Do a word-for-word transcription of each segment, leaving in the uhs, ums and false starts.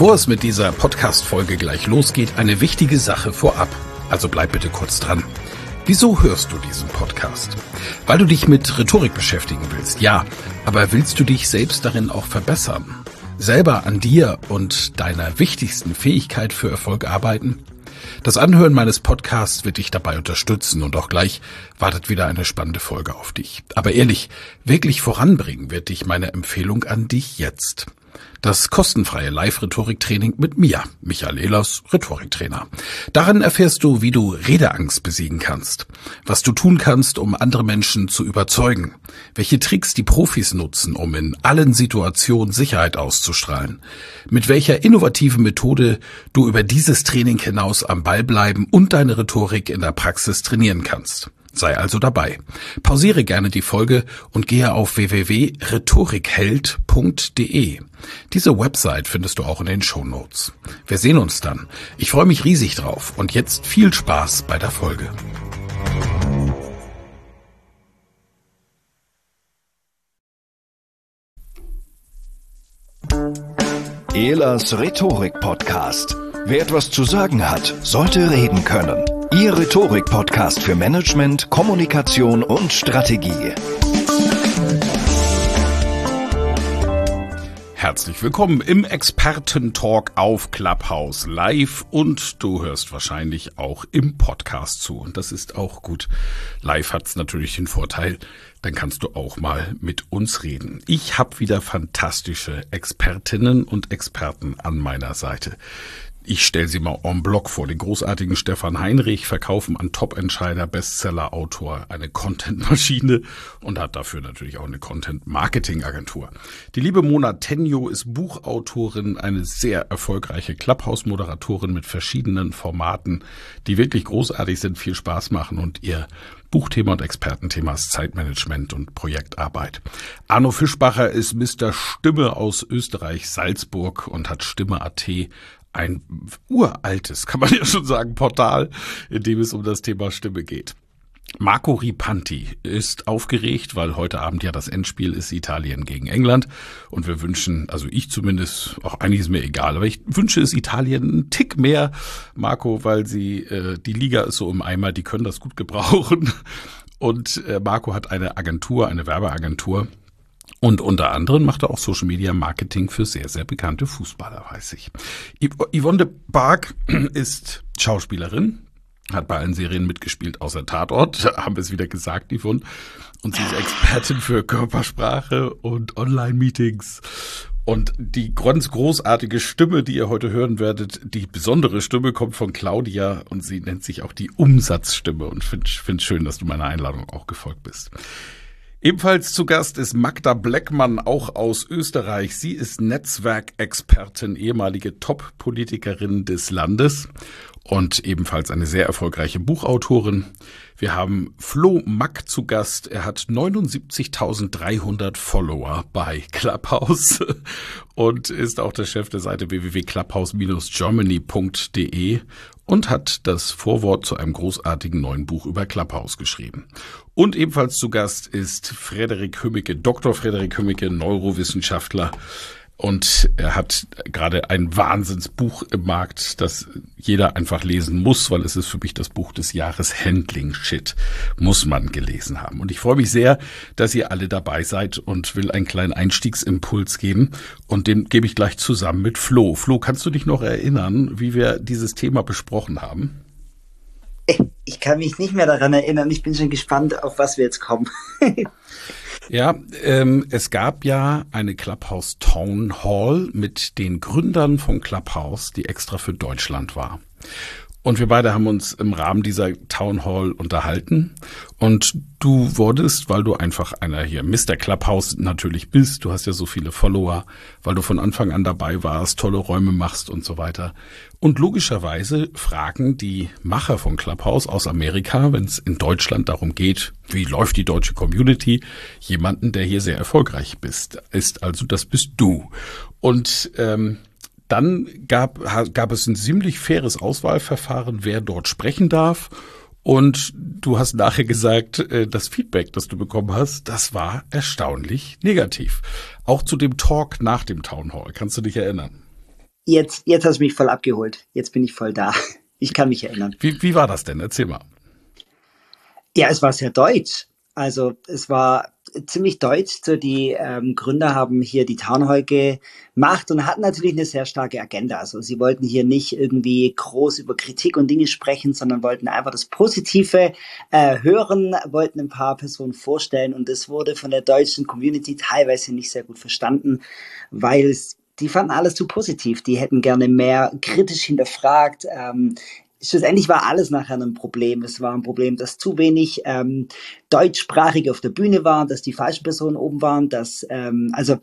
Bevor es mit dieser Podcast-Folge gleich losgeht, eine wichtige Sache vorab. Also bleib bitte kurz dran. Wieso hörst du diesen Podcast? Weil du dich mit Rhetorik beschäftigen willst, ja. Aber willst du dich selbst darin auch verbessern? Selber an dir und deiner wichtigsten Fähigkeit für Erfolg arbeiten? Das Anhören meines Podcasts wird dich dabei unterstützen und auch gleich wartet wieder eine spannende Folge auf dich. Aber ehrlich, wirklich voranbringen wird dich meine Empfehlung an dich jetzt. Das kostenfreie Live-Rhetorik-Training mit mir, Michael Ehlers, Rhetoriktrainer. Darin erfährst du, wie du Redeangst besiegen kannst, was du tun kannst, um andere Menschen zu überzeugen, welche Tricks die Profis nutzen, um in allen Situationen Sicherheit auszustrahlen, mit welcher innovativen Methode du über dieses Training hinaus am Ball bleiben und deine Rhetorik in der Praxis trainieren kannst. Sei also dabei. Pausiere gerne die Folge und gehe auf w w w punkt rhetorikheld punkt d e. Diese Website findest du auch in den Shownotes. Wir sehen uns dann. Ich freue mich riesig drauf und jetzt viel Spaß bei der Folge. Ehlers Rhetorik-Podcast. Wer etwas zu sagen hat, sollte reden können. Ihr Rhetorik-Podcast für Management, Kommunikation und Strategie. Herzlich willkommen im Experten-Talk auf Clubhouse live und du hörst wahrscheinlich auch im Podcast zu. Und das ist auch gut. Live hat's natürlich den Vorteil, dann kannst du auch mal mit uns reden. Ich habe wieder fantastische Expertinnen und Experten an meiner Seite. Ich stelle sie mal en bloc vor. Den großartigen Stefan Heinrich, Verkaufen an Top-Entscheider, Bestseller-Autor, eine Content-Maschine und hat dafür natürlich auch eine Content-Marketing-Agentur. Die liebe Mona Tenjo ist Buchautorin, eine sehr erfolgreiche Clubhouse-Moderatorin mit verschiedenen Formaten, die wirklich großartig sind, viel Spaß machen und ihr Buchthema und Expertenthema ist Zeitmanagement und Projektarbeit. Arno Fischbacher ist Mister Stimme aus Österreich, Salzburg und hat Stimme punkt a t, ein uraltes, kann man ja schon sagen, Portal, in dem es um das Thema Stimme geht. Marco Ripanti ist aufgeregt, weil heute Abend ja das Endspiel ist, Italien gegen England. Und wir wünschen, also ich zumindest, auch eigentlich ist mir egal, aber ich wünsche es Italien einen Tick mehr, Marco, weil sie, äh, die Liga ist so im Eimer, die können das gut gebrauchen. Und äh, Marco hat eine Agentur, eine Werbeagentur. Und unter anderem macht er auch Social Media Marketing für sehr, sehr bekannte Fußballer, weiß ich. Yvonne de Barg ist Schauspielerin, hat bei allen Serien mitgespielt, außer Tatort, haben wir es wieder gesagt, Yvonne. Und sie ist Expertin für Körpersprache und Online-Meetings. Und die ganz großartige Stimme, die ihr heute hören werdet, die besondere Stimme kommt von Claudia und sie nennt sich auch die Umsatzstimme. Und ich finde es schön, dass du meiner Einladung auch gefolgt bist. Ebenfalls zu Gast ist Magda Bleckmann, auch aus Österreich. Sie ist Netzwerkexpertin, ehemalige Top-Politikerin des Landes und ebenfalls eine sehr erfolgreiche Buchautorin. Wir haben Flo Mack zu Gast. Er hat neunundsiebzigtausenddreihundert Follower bei Clubhouse und ist auch der Chef der Seite w w w punkt clubhouse Bindestrich germany punkt d e und hat das Vorwort zu einem großartigen neuen Buch über Clubhouse geschrieben. Und ebenfalls zu Gast ist Frederik Hümmicke, Doktor Frederik Hümmicke, Neurowissenschaftler. Und er hat gerade ein Wahnsinnsbuch im Markt, das jeder einfach lesen muss, weil es ist für mich das Buch des Jahres. Handling Shit muss man gelesen haben. Und ich freue mich sehr, dass ihr alle dabei seid und will einen kleinen Einstiegsimpuls geben. Und den gebe ich gleich zusammen mit Flo. Flo, kannst du dich noch erinnern, wie wir dieses Thema besprochen haben? Ich kann mich nicht mehr daran erinnern. Ich bin schon gespannt, auf was wir jetzt kommen. Ja, ähm, es gab ja eine Clubhouse Town Hall mit den Gründern von Clubhouse, die extra für Deutschland war. Und wir beide haben uns im Rahmen dieser Town Hall unterhalten. Und du wurdest, weil du einfach einer hier Mister Clubhouse natürlich bist, du hast ja so viele Follower, weil du von Anfang an dabei warst, tolle Räume machst und so weiter. Und logischerweise fragen die Macher von Clubhouse aus Amerika, wenn es in Deutschland darum geht, wie läuft die deutsche Community, jemanden, der hier sehr erfolgreich bist, ist. Also das bist du. Und ähm, Dann gab, gab es ein ziemlich faires Auswahlverfahren, wer dort sprechen darf. Und du hast nachher gesagt, das Feedback, das du bekommen hast, das war erstaunlich negativ. Auch zu dem Talk nach dem Town Hall. Kannst du dich erinnern? Jetzt, jetzt hast du mich voll abgeholt. Jetzt bin ich voll da. Ich kann mich erinnern. Wie, wie war das denn? Erzähl mal. Ja, es war sehr deutsch. Also es war ziemlich deutsch. So die ähm, Gründer haben hier die Town Hall gemacht und hatten natürlich eine sehr starke Agenda. Also sie wollten hier nicht irgendwie groß über Kritik und Dinge sprechen, sondern wollten einfach das Positive äh, hören, wollten ein paar Personen vorstellen und das wurde von der deutschen Community teilweise nicht sehr gut verstanden, weil es die fanden alles zu positiv. Die hätten gerne mehr kritisch hinterfragt. Ähm, schlussendlich war alles nachher ein Problem. Es war ein Problem, dass zu wenig ähm, Deutschsprachige auf der Bühne waren, dass die falschen Personen oben waren. Dass, ähm, also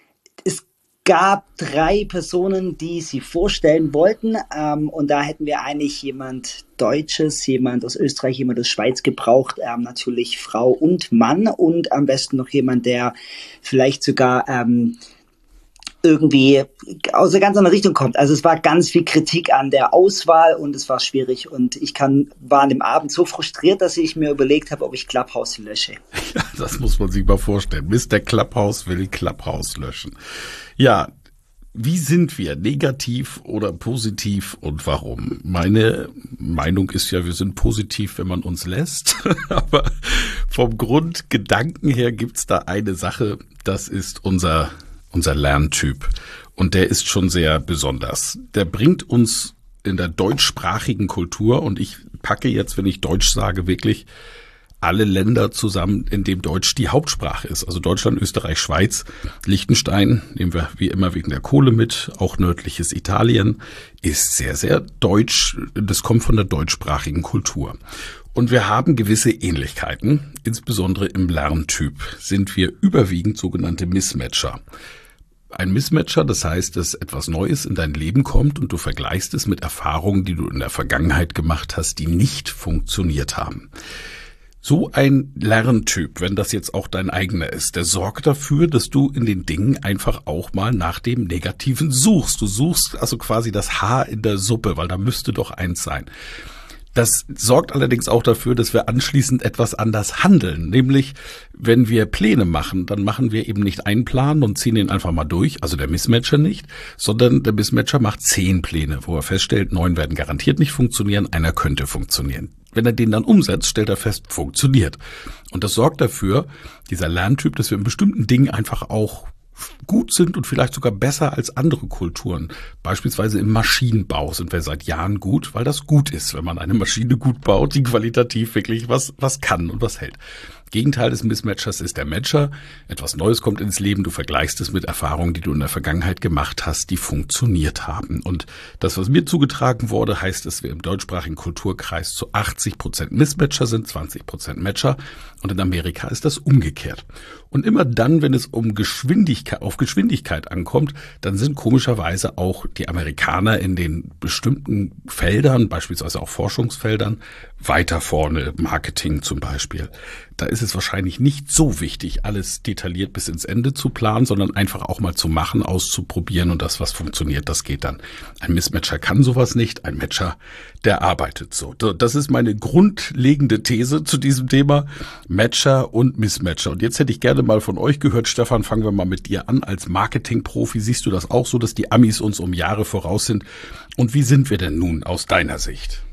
es gab drei Personen, die sie vorstellen wollten. Ähm, und da hätten wir eigentlich jemand Deutsches, jemand aus Österreich, jemand aus Schweiz gebraucht. Ähm, natürlich Frau und Mann und am besten noch jemand, der vielleicht sogar ähm, irgendwie aus einer ganz anderen Richtung kommt. Also es war ganz viel Kritik an der Auswahl und es war schwierig und ich kann, war an dem Abend so frustriert, dass ich mir überlegt habe, ob ich Clubhouse lösche. Ja, das muss man sich mal vorstellen. Mister Clubhouse will Clubhouse löschen. Ja, wie sind wir? Negativ oder positiv und warum? Meine Meinung ist ja, wir sind positiv, wenn man uns lässt. Aber vom Grundgedanken her gibt's da eine Sache, das ist unser unser Lerntyp. Und der ist schon sehr besonders. Der bringt uns in der deutschsprachigen Kultur, und ich packe jetzt, wenn ich Deutsch sage, wirklich alle Länder zusammen, in dem Deutsch die Hauptsprache ist. Also Deutschland, Österreich, Schweiz, Liechtenstein, nehmen wir wie immer wegen der Kohle mit, auch nördliches Italien, ist sehr, sehr deutsch. Das kommt von der deutschsprachigen Kultur. Und wir haben gewisse Ähnlichkeiten, insbesondere im Lerntyp sind wir überwiegend sogenannte Mismatcher. Ein Mismatcher, das heißt, dass etwas Neues in dein Leben kommt und du vergleichst es mit Erfahrungen, die du in der Vergangenheit gemacht hast, die nicht funktioniert haben. So ein Lerntyp, wenn das jetzt auch dein eigener ist, der sorgt dafür, dass du in den Dingen einfach auch mal nach dem Negativen suchst. Du suchst also quasi das Haar in der Suppe, weil da müsste doch eins sein. Das sorgt allerdings auch dafür, dass wir anschließend etwas anders handeln. Nämlich, wenn wir Pläne machen, dann machen wir eben nicht einen Plan und ziehen ihn einfach mal durch, also der Mismatcher nicht, sondern der Mismatcher macht zehn Pläne, wo er feststellt, neun werden garantiert nicht funktionieren, einer könnte funktionieren. Wenn er den dann umsetzt, stellt er fest, funktioniert. Und das sorgt dafür, dieser Lerntyp, dass wir in bestimmten Dingen einfach auch gut sind und vielleicht sogar besser als andere Kulturen. Beispielsweise im Maschinenbau sind wir seit Jahren gut, weil das gut ist, wenn man eine Maschine gut baut, die qualitativ wirklich was, was kann und was hält. Gegenteil des Mismatchers ist der Matcher. Etwas Neues kommt ins Leben, du vergleichst es mit Erfahrungen, die du in der Vergangenheit gemacht hast, die funktioniert haben. Und das, was mir zugetragen wurde, heißt, dass wir im deutschsprachigen Kulturkreis zu achtzig Prozent Mismatcher sind, zwanzig Prozent Matcher. Und in Amerika ist das umgekehrt. Und immer dann, wenn es um Geschwindigkeit, auf Geschwindigkeit ankommt, dann sind komischerweise auch die Amerikaner in den bestimmten Feldern, beispielsweise auch Forschungsfeldern, weiter vorne, Marketing zum Beispiel. Da ist es wahrscheinlich nicht so wichtig, alles detailliert bis ins Ende zu planen, sondern einfach auch mal zu machen, auszuprobieren und das, was funktioniert, das geht dann. Ein Mismatcher kann sowas nicht, ein Matcher, der arbeitet so. Das ist meine grundlegende These zu diesem Thema, Matcher und Mismatcher. Und jetzt hätte ich gerne mal von euch gehört, Stefan, fangen wir mal mit dir an. Als Marketingprofi siehst du das auch so, dass die Amis uns um Jahre voraus sind? Und wie sind wir denn nun aus deiner Sicht?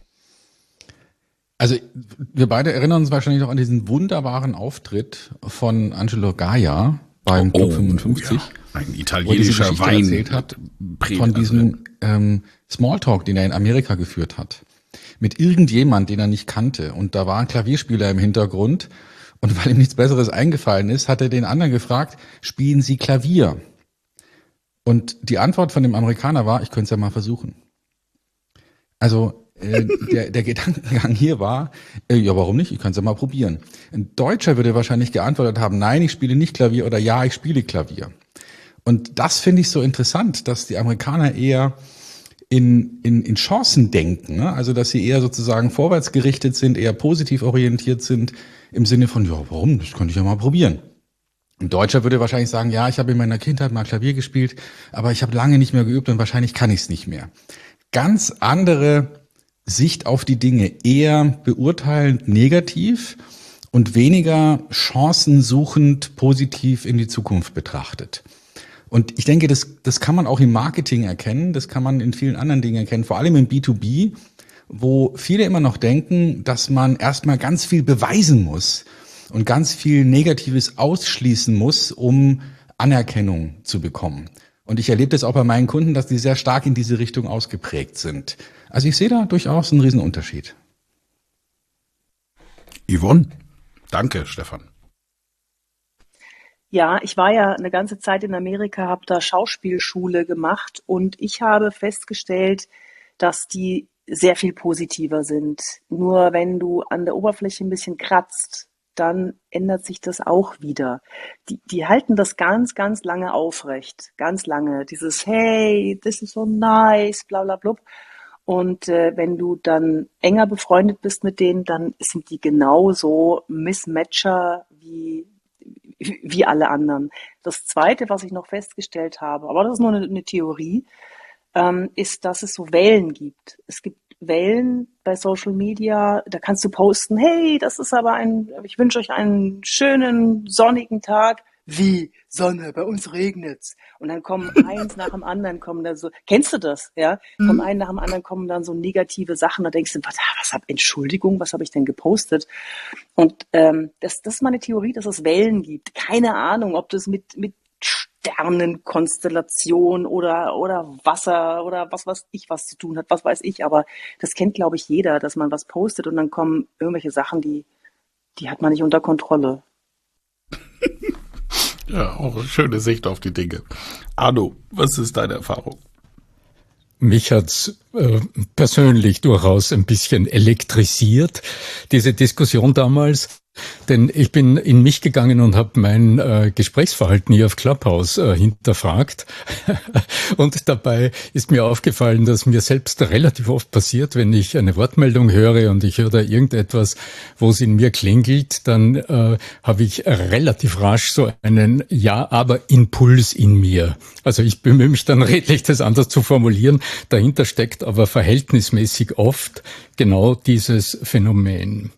Also wir beide erinnern uns wahrscheinlich noch an diesen wunderbaren Auftritt von Angelo Gaia beim Club oh, fünfundfünfzig. Ja. Ein italienischer wo er Wein erzählt hat von diesem ähm, Smalltalk, den er in Amerika geführt hat. Mit irgendjemand, den er nicht kannte. Und da war ein Klavierspieler im Hintergrund. Und weil ihm nichts Besseres eingefallen ist, hat er den anderen gefragt, spielen Sie Klavier? Und die Antwort von dem Amerikaner war, ich könnte es ja mal versuchen. Also äh, der, der Gedankengang hier war, äh, ja, warum nicht? Ich kann es ja mal probieren. Ein Deutscher würde wahrscheinlich geantwortet haben, nein, ich spiele nicht Klavier oder ja, ich spiele Klavier. Und das finde ich so interessant, dass die Amerikaner eher in, in, in Chancen denken, ne? Also dass sie eher sozusagen vorwärts gerichtet sind, eher positiv orientiert sind, im Sinne von, ja, warum? Das könnte ich ja mal probieren. Ein Deutscher würde wahrscheinlich sagen, ja, ich habe in meiner Kindheit mal Klavier gespielt, aber ich habe lange nicht mehr geübt und wahrscheinlich kann ich es nicht mehr. Ganz andere Sicht auf die Dinge, eher beurteilend negativ und weniger chancensuchend positiv in die Zukunft betrachtet. Und ich denke, das, das kann man auch im Marketing erkennen, das kann man in vielen anderen Dingen erkennen, vor allem im B zwei B, wo viele immer noch denken, dass man erstmal ganz viel beweisen muss und ganz viel Negatives ausschließen muss, um Anerkennung zu bekommen. Und ich erlebe das auch bei meinen Kunden, dass die sehr stark in diese Richtung ausgeprägt sind. Also ich sehe da durchaus einen Riesenunterschied. Yvonne, danke, Stefan. Ja, ich war ja eine ganze Zeit in Amerika, habe da Schauspielschule gemacht und ich habe festgestellt, dass die sehr viel positiver sind. Nur wenn du an der Oberfläche ein bisschen kratzt, dann ändert sich das auch wieder. Die, die halten das ganz, ganz lange aufrecht, ganz lange. Dieses Hey, this is so nice, bla bla blub. Und äh, wenn du dann enger befreundet bist mit denen, dann sind die genauso Mismatcher wie wie alle anderen. Das Zweite, was ich noch festgestellt habe, aber das ist nur eine, eine Theorie, ähm, ist, dass es so Wellen gibt. Es gibt Wellen bei Social Media, da kannst du posten, hey, das ist aber ein, ich wünsche euch einen schönen, sonnigen Tag. Wie? Sonne, bei uns regnet's. Und dann kommen eins nach dem anderen, kommen da so, kennst du das? Ja? Vom einen nach dem anderen kommen dann so negative Sachen, da denkst du, was, was hab, Entschuldigung, was habe ich denn gepostet? Und ähm, das, das ist meine Theorie, dass es Wellen gibt. Keine Ahnung, ob das mit, mit Sternenkonstellation oder, oder Wasser oder was weiß ich, was zu tun hat, was weiß ich. Aber das kennt, glaube ich, jeder, dass man was postet und dann kommen irgendwelche Sachen, die, die hat man nicht unter Kontrolle. Ja, auch eine schöne Sicht auf die Dinge. Arno, was ist deine Erfahrung? Mich hat's äh, persönlich durchaus ein bisschen elektrisiert, diese Diskussion damals. Denn ich bin in mich gegangen und habe mein äh, Gesprächsverhalten hier auf Clubhouse äh, hinterfragt. Und dabei ist mir aufgefallen, dass mir selbst relativ oft passiert, wenn ich eine Wortmeldung höre und ich höre da irgendetwas, wo es in mir klingelt, dann äh, habe ich relativ rasch so einen Ja-Aber-Impuls in mir. Also ich bemühe mich dann redlich, das anders zu formulieren. Dahinter steckt aber verhältnismäßig oft genau dieses Phänomen.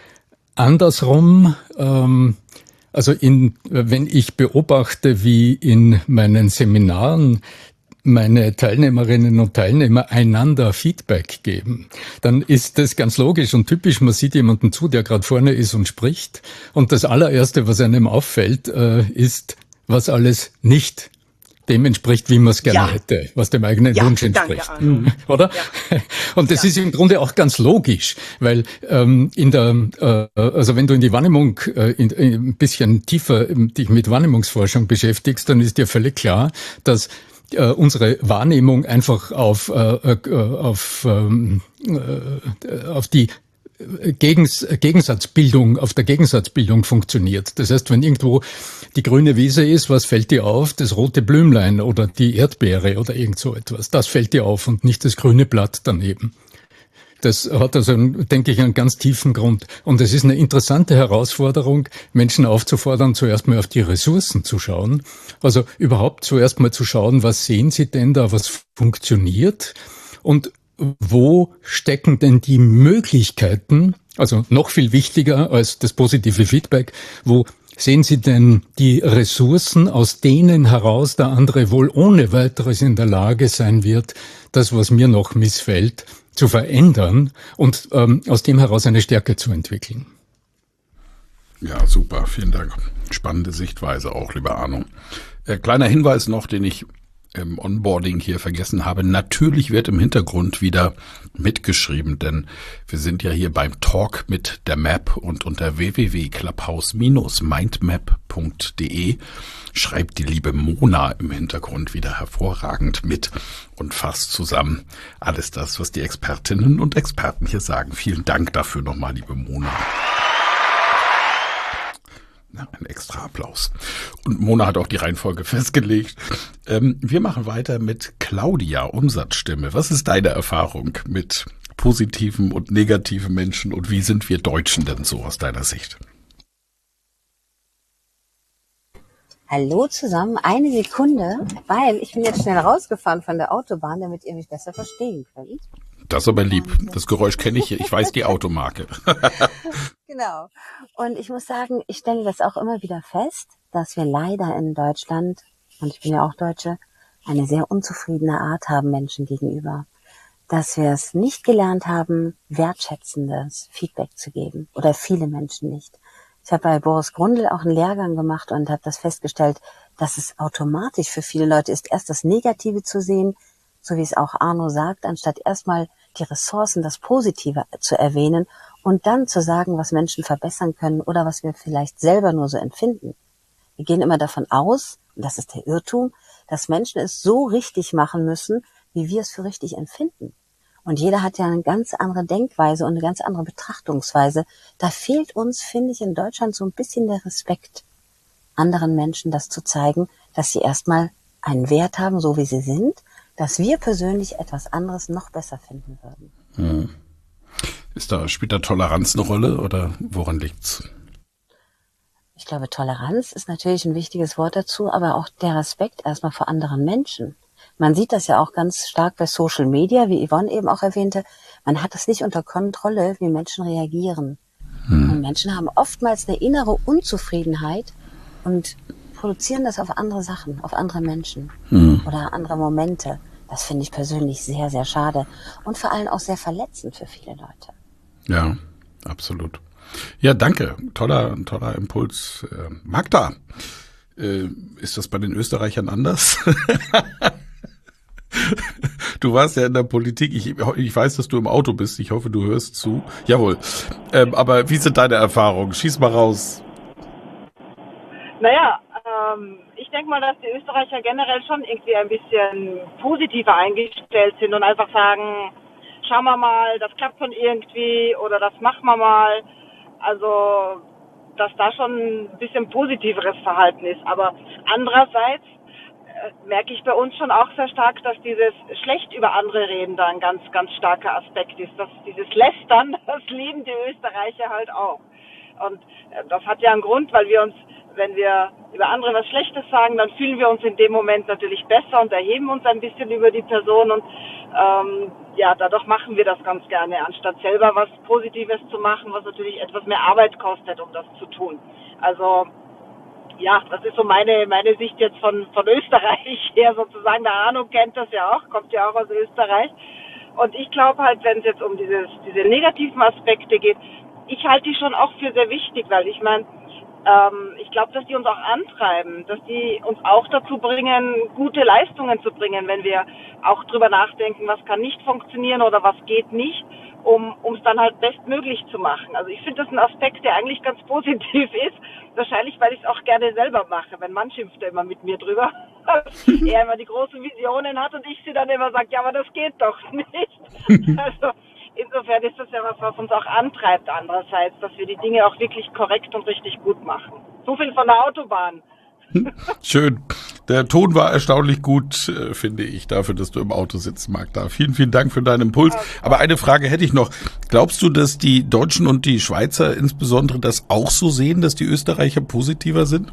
Andersrum, ähm, also in, wenn ich beobachte, wie in meinen Seminaren meine Teilnehmerinnen und Teilnehmer einander Feedback geben, dann ist das ganz logisch und typisch. Man sieht jemanden zu, der gerade vorne ist und spricht. Und das allererste, was einem auffällt, äh, ist, was alles nicht dem entspricht, wie man es gerne ja. hätte, was dem eigenen ja, Wunsch entspricht. Danke, oder? Ja. Und das ja. ist im Grunde auch ganz logisch, weil ähm, in der, äh, also wenn du in die Wahrnehmung äh, in, in ein bisschen tiefer äh, dich mit Wahrnehmungsforschung beschäftigst, dann ist dir völlig klar, dass äh, unsere Wahrnehmung einfach auf äh, äh, auf ähm, äh, auf die Gegens, Gegensatzbildung, auf der Gegensatzbildung funktioniert. Das heißt, wenn irgendwo die grüne Wiese ist, was fällt dir auf? Das rote Blümlein oder die Erdbeere oder irgend so etwas. Das fällt dir auf und nicht das grüne Blatt daneben. Das hat also, denke ich, einen ganz tiefen Grund. Und es ist eine interessante Herausforderung, Menschen aufzufordern, zuerst mal auf die Ressourcen zu schauen. Also überhaupt zuerst mal zu schauen, was sehen sie denn da, was funktioniert und wo stecken denn die Möglichkeiten, also noch viel wichtiger als das positive Feedback, wo sehen Sie denn die Ressourcen, aus denen heraus der andere wohl ohne weiteres in der Lage sein wird, das, was mir noch missfällt, zu verändern und ähm, aus dem heraus eine Stärke zu entwickeln? Ja, super, vielen Dank. Spannende Sichtweise auch, lieber Arno. Äh, kleiner Hinweis noch, den ich im Onboarding hier vergessen habe. Natürlich wird im Hintergrund wieder mitgeschrieben, denn wir sind ja hier beim Talk mit der Map und unter w w w punkt clubhouse Bindestrich mindmap punkt de schreibt die liebe Mona im Hintergrund wieder hervorragend mit und fasst zusammen alles das, was die Expertinnen und Experten hier sagen. Vielen Dank dafür nochmal, liebe Mona. Ja, ein extra Applaus. Und Mona hat auch die Reihenfolge festgelegt. Ähm, wir machen weiter mit Claudia, Umsatzstimme. Was ist deine Erfahrung mit positiven und negativen Menschen und wie sind wir Deutschen denn so aus deiner Sicht? Hallo zusammen, eine Sekunde, weil ich bin jetzt schnell rausgefahren von der Autobahn, damit ihr mich besser verstehen könnt. Das ist aber lieb. Das Geräusch kenne ich. Ich weiß die Automarke. Genau. Und ich muss sagen, ich stelle das auch immer wieder fest, dass wir leider in Deutschland und ich bin ja auch Deutsche, eine sehr unzufriedene Art haben Menschen gegenüber. Dass wir es nicht gelernt haben, wertschätzendes Feedback zu geben. Oder viele Menschen nicht. Ich habe bei Boris Grundl auch einen Lehrgang gemacht und habe das festgestellt, dass es automatisch für viele Leute ist, erst das Negative zu sehen, so wie es auch Arno sagt, anstatt erstmal die Ressourcen, das Positive zu erwähnen und dann zu sagen, was Menschen verbessern können oder was wir vielleicht selber nur so empfinden. Wir gehen immer davon aus, und das ist der Irrtum, dass Menschen es so richtig machen müssen, wie wir es für richtig empfinden. Und jeder hat ja eine ganz andere Denkweise und eine ganz andere Betrachtungsweise. Da fehlt uns, finde ich, in Deutschland so ein bisschen der Respekt, anderen Menschen das zu zeigen, dass sie erstmal einen Wert haben, so wie sie sind, dass wir persönlich etwas anderes noch besser finden würden. Hm. Ist da, spielt da Toleranz eine Rolle oder woran liegt's? Ich glaube, Toleranz ist natürlich ein wichtiges Wort dazu, aber auch der Respekt erstmal vor anderen Menschen. Man sieht das ja auch ganz stark bei Social Media, wie Yvonne eben auch erwähnte. Man hat es nicht unter Kontrolle, wie Menschen reagieren. Hm. Und Menschen haben oftmals eine innere Unzufriedenheit und produzieren das auf andere Sachen, auf andere Menschen hm. oder andere Momente. Das finde ich persönlich sehr, sehr schade und vor allem auch sehr verletzend für viele Leute. Ja, absolut. Ja, danke. Toller, toller Impuls. Äh, Magda, äh, ist das bei den Österreichern anders? Du warst ja in der Politik. Ich, ich weiß, dass du im Auto bist. Ich hoffe, du hörst zu. Jawohl. Ähm, aber wie sind deine Erfahrungen? Schieß mal raus. Naja, ähm, ich denke mal, dass die Österreicher generell schon irgendwie ein bisschen positiver eingestellt sind und einfach sagen, schauen wir mal, das klappt schon irgendwie oder das machen wir mal. Also, dass da schon ein bisschen positiveres Verhalten ist. Aber andererseits äh, merke ich bei uns schon auch sehr stark, dass dieses schlecht über andere reden da ein ganz, ganz starker Aspekt ist. Dass dieses Lästern, das lieben die Österreicher halt auch. Und äh, das hat ja einen Grund, weil wir uns, wenn wir über andere was Schlechtes sagen, dann fühlen wir uns in dem Moment natürlich besser und erheben uns ein bisschen über die Person und ähm, ja, dadurch machen wir das ganz gerne, anstatt selber was Positives zu machen, was natürlich etwas mehr Arbeit kostet, um das zu tun. Also ja, das ist so meine meine Sicht jetzt von von Österreich her sozusagen. Der Arno kennt das ja auch, kommt ja auch aus Österreich. Und ich glaube halt, wenn es jetzt um dieses diese negativen Aspekte geht, ich halte die schon auch für sehr wichtig, weil ich meine, ähm, ich glaube, dass die uns auch antreiben, dass die uns auch dazu bringen, gute Leistungen zu bringen, wenn wir auch drüber nachdenken, was kann nicht funktionieren oder was geht nicht, um es dann halt bestmöglich zu machen. Also ich finde das ein Aspekt, der eigentlich ganz positiv ist, wahrscheinlich, weil ich es auch gerne selber mache. Mein Mann schimpft ja immer mit mir drüber, er immer die großen Visionen hat und ich sie dann immer sage, ja, aber das geht doch nicht. Also insofern ist das ja was, was uns auch antreibt andererseits, dass wir die Dinge auch wirklich korrekt und richtig gut machen. So viel von der Autobahn. Schön. Der Ton war erstaunlich gut, äh, finde ich, dafür, dass du im Auto sitzt, Magda. Vielen, vielen Dank für deinen Impuls. Aber eine Frage hätte ich noch. Glaubst du, dass die Deutschen und die Schweizer insbesondere das auch so sehen, dass die Österreicher positiver sind?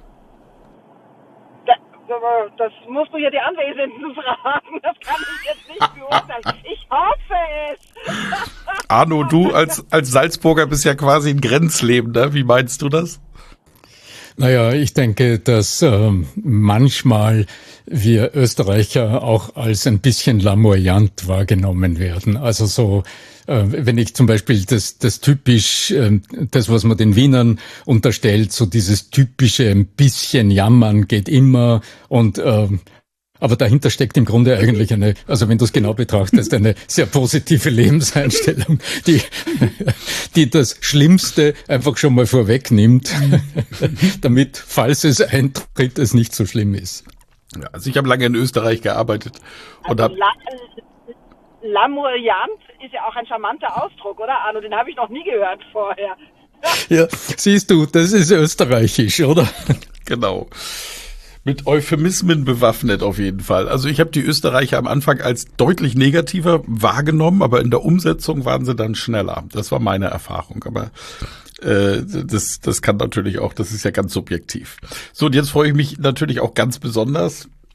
Das musst du ja die Anwesenden fragen. Das kann ich jetzt nicht beurteilen. Ich hoffe es. Arno, du als, als Salzburger bist ja quasi ein Grenzlebender. Wie meinst du das? Naja, ich denke, dass äh, manchmal wir Österreicher auch als ein bisschen lamoyant wahrgenommen werden. Also so, äh, wenn ich zum Beispiel das, das typisch, äh, das, was man den Wienern unterstellt, so dieses typische ein bisschen jammern geht immer und äh, aber dahinter steckt im Grunde eigentlich eine, also wenn du es genau betrachtest, eine sehr positive Lebenseinstellung, die, die das Schlimmste einfach schon mal vorwegnimmt, damit, falls es eintritt, es nicht so schlimm ist. Ja, also ich habe lange in Österreich gearbeitet und also habe lamoyant ist ja auch ein charmanter Ausdruck, oder Arno? Den habe ich noch nie gehört vorher. Ja, siehst du, das ist österreichisch, oder? Genau. Mit Euphemismen bewaffnet auf jeden Fall. Also ich habe die Österreicher am Anfang als deutlich negativer wahrgenommen, aber in der Umsetzung waren sie dann schneller. Das war meine Erfahrung, aber äh, das, das kann natürlich auch, das ist ja ganz subjektiv. So, und jetzt freue ich mich natürlich auch ganz besonders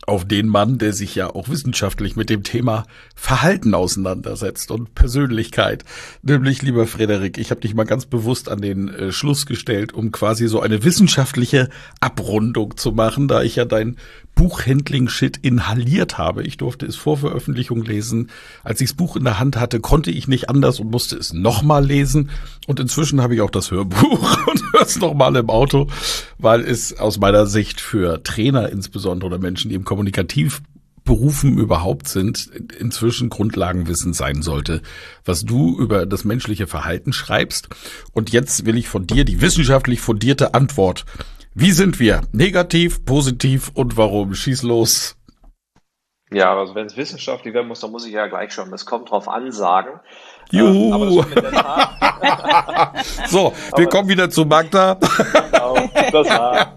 auf den Mann, der sich ja auch wissenschaftlich mit dem Thema Verhalten auseinandersetzt und Persönlichkeit. Nämlich, lieber Frederik, ich habe dich mal ganz bewusst an den äh, Schluss gestellt, um quasi so eine wissenschaftliche Abrundung zu machen, da ich ja dein Buchhandling-Shit inhaliert habe. Ich durfte es vor Veröffentlichung lesen. Als ich das Buch in der Hand hatte, konnte ich nicht anders und musste es nochmal lesen. Und inzwischen habe ich auch das Hörbuch und höre es nochmal im Auto, weil es aus meiner Sicht für Trainer insbesondere oder Menschen, die im Kommunikativberufen überhaupt sind, inzwischen Grundlagenwissen sein sollte, was du über das menschliche Verhalten schreibst. Und jetzt will ich von dir die wissenschaftlich fundierte Antwort. Wie sind wir? Negativ, positiv und warum? Schieß los. Ja, also wenn es wissenschaftlich werden muss, dann muss ich ja gleich schon, das kommt drauf an, sagen. Juhu. Ähm, aber das mit der Tat. So, wir kommen wieder zu Magda. Genau, das war.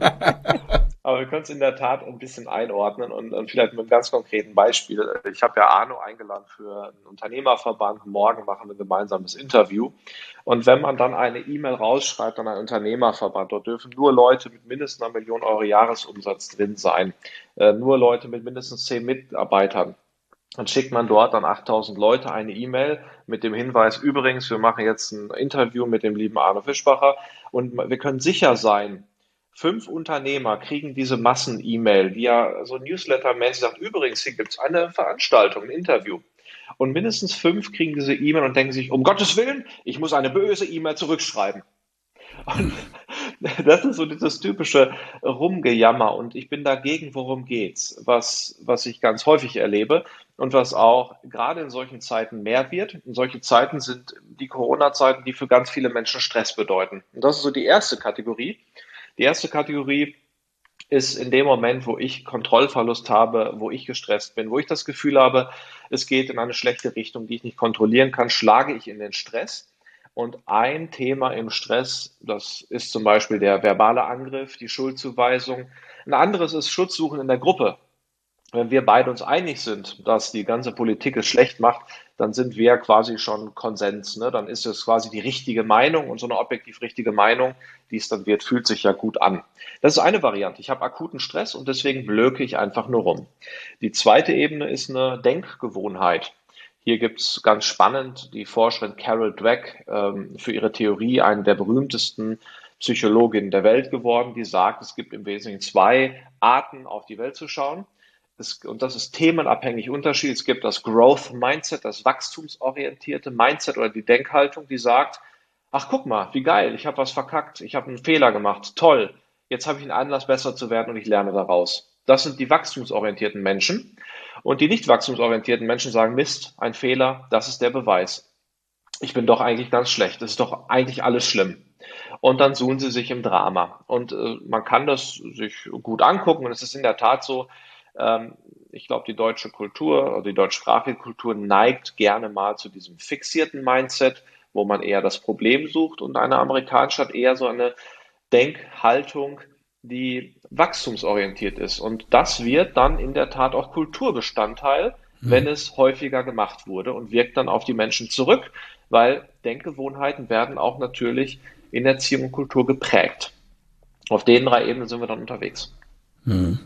Aber wir können es in der Tat ein bisschen einordnen und, und vielleicht mit einem ganz konkreten Beispiel. Ich habe ja Arno eingeladen für einen Unternehmerverband. Morgen machen wir ein gemeinsames Interview. Und wenn man dann eine E-Mail rausschreibt an einen Unternehmerverband, dort dürfen nur Leute mit mindestens einer Million Euro Jahresumsatz drin sein, äh, nur Leute mit mindestens zehn Mitarbeitern. Dann schickt man dort an achttausend Leute eine E-Mail mit dem Hinweis, übrigens, wir machen jetzt ein Interview mit dem lieben Arno Fischbacher und wir können sicher sein, fünf Unternehmer kriegen diese Massen-E-Mail, die ja so Newsletter-mäßig sagt, übrigens, hier gibt es eine Veranstaltung, ein Interview. Und mindestens fünf kriegen diese E-Mail und denken sich, um Gottes Willen, ich muss eine böse E-Mail zurückschreiben. Und das ist so dieses typische Rumgejammer und ich bin dagegen, worum geht's, was, was ich ganz häufig erlebe und was auch gerade in solchen Zeiten mehr wird. Und solche Zeiten sind die Corona-Zeiten, die für ganz viele Menschen Stress bedeuten. Und das ist so die erste Kategorie. Die erste Kategorie ist in dem Moment, wo ich Kontrollverlust habe, wo ich gestresst bin, wo ich das Gefühl habe, es geht in eine schlechte Richtung, die ich nicht kontrollieren kann, schlage ich in den Stress. Und ein Thema im Stress, das ist zum Beispiel der verbale Angriff, die Schuldzuweisung. Ein anderes ist Schutzsuchen in der Gruppe. Wenn wir beide uns einig sind, dass die ganze Politik es schlecht macht, dann sind wir quasi schon Konsens. Ne? Dann ist es quasi die richtige Meinung und so eine objektiv richtige Meinung, die es dann wird, fühlt sich ja gut an. Das ist eine Variante. Ich habe akuten Stress und deswegen blöke ich einfach nur rum. Die zweite Ebene ist eine Denkgewohnheit. Hier gibt es ganz spannend die Forscherin Carol Dweck, ähm, für ihre Theorie eine der berühmtesten Psychologinnen der Welt geworden, die sagt, es gibt im Wesentlichen zwei Arten, auf die Welt zu schauen. Es, und das ist themenabhängig unterschiedlich. Es gibt das Growth Mindset, das wachstumsorientierte Mindset oder die Denkhaltung, die sagt, ach guck mal, wie geil, ich habe was verkackt, ich habe einen Fehler gemacht, toll, jetzt habe ich einen Anlass, besser zu werden und ich lerne daraus. Das sind die wachstumsorientierten Menschen. Und die nicht wachstumsorientierten Menschen sagen, Mist, ein Fehler, das ist der Beweis. Ich bin doch eigentlich ganz schlecht, das ist doch eigentlich alles schlimm. Und dann suchen sie sich im Drama. Und äh, man kann das sich gut angucken und es ist in der Tat so, ähm, ich glaube, die deutsche Kultur oder die deutschsprachige Kultur neigt gerne mal zu diesem fixierten Mindset, wo man eher das Problem sucht und eine amerikanische hat eher so eine Denkhaltung, die wachstumsorientiert ist. Und das wird dann in der Tat auch Kulturbestandteil, wenn es häufiger gemacht wurde und wirkt dann auf die Menschen zurück, weil Denkgewohnheiten werden auch natürlich in Erziehung und Kultur geprägt. Auf den drei Ebenen sind wir dann unterwegs. Und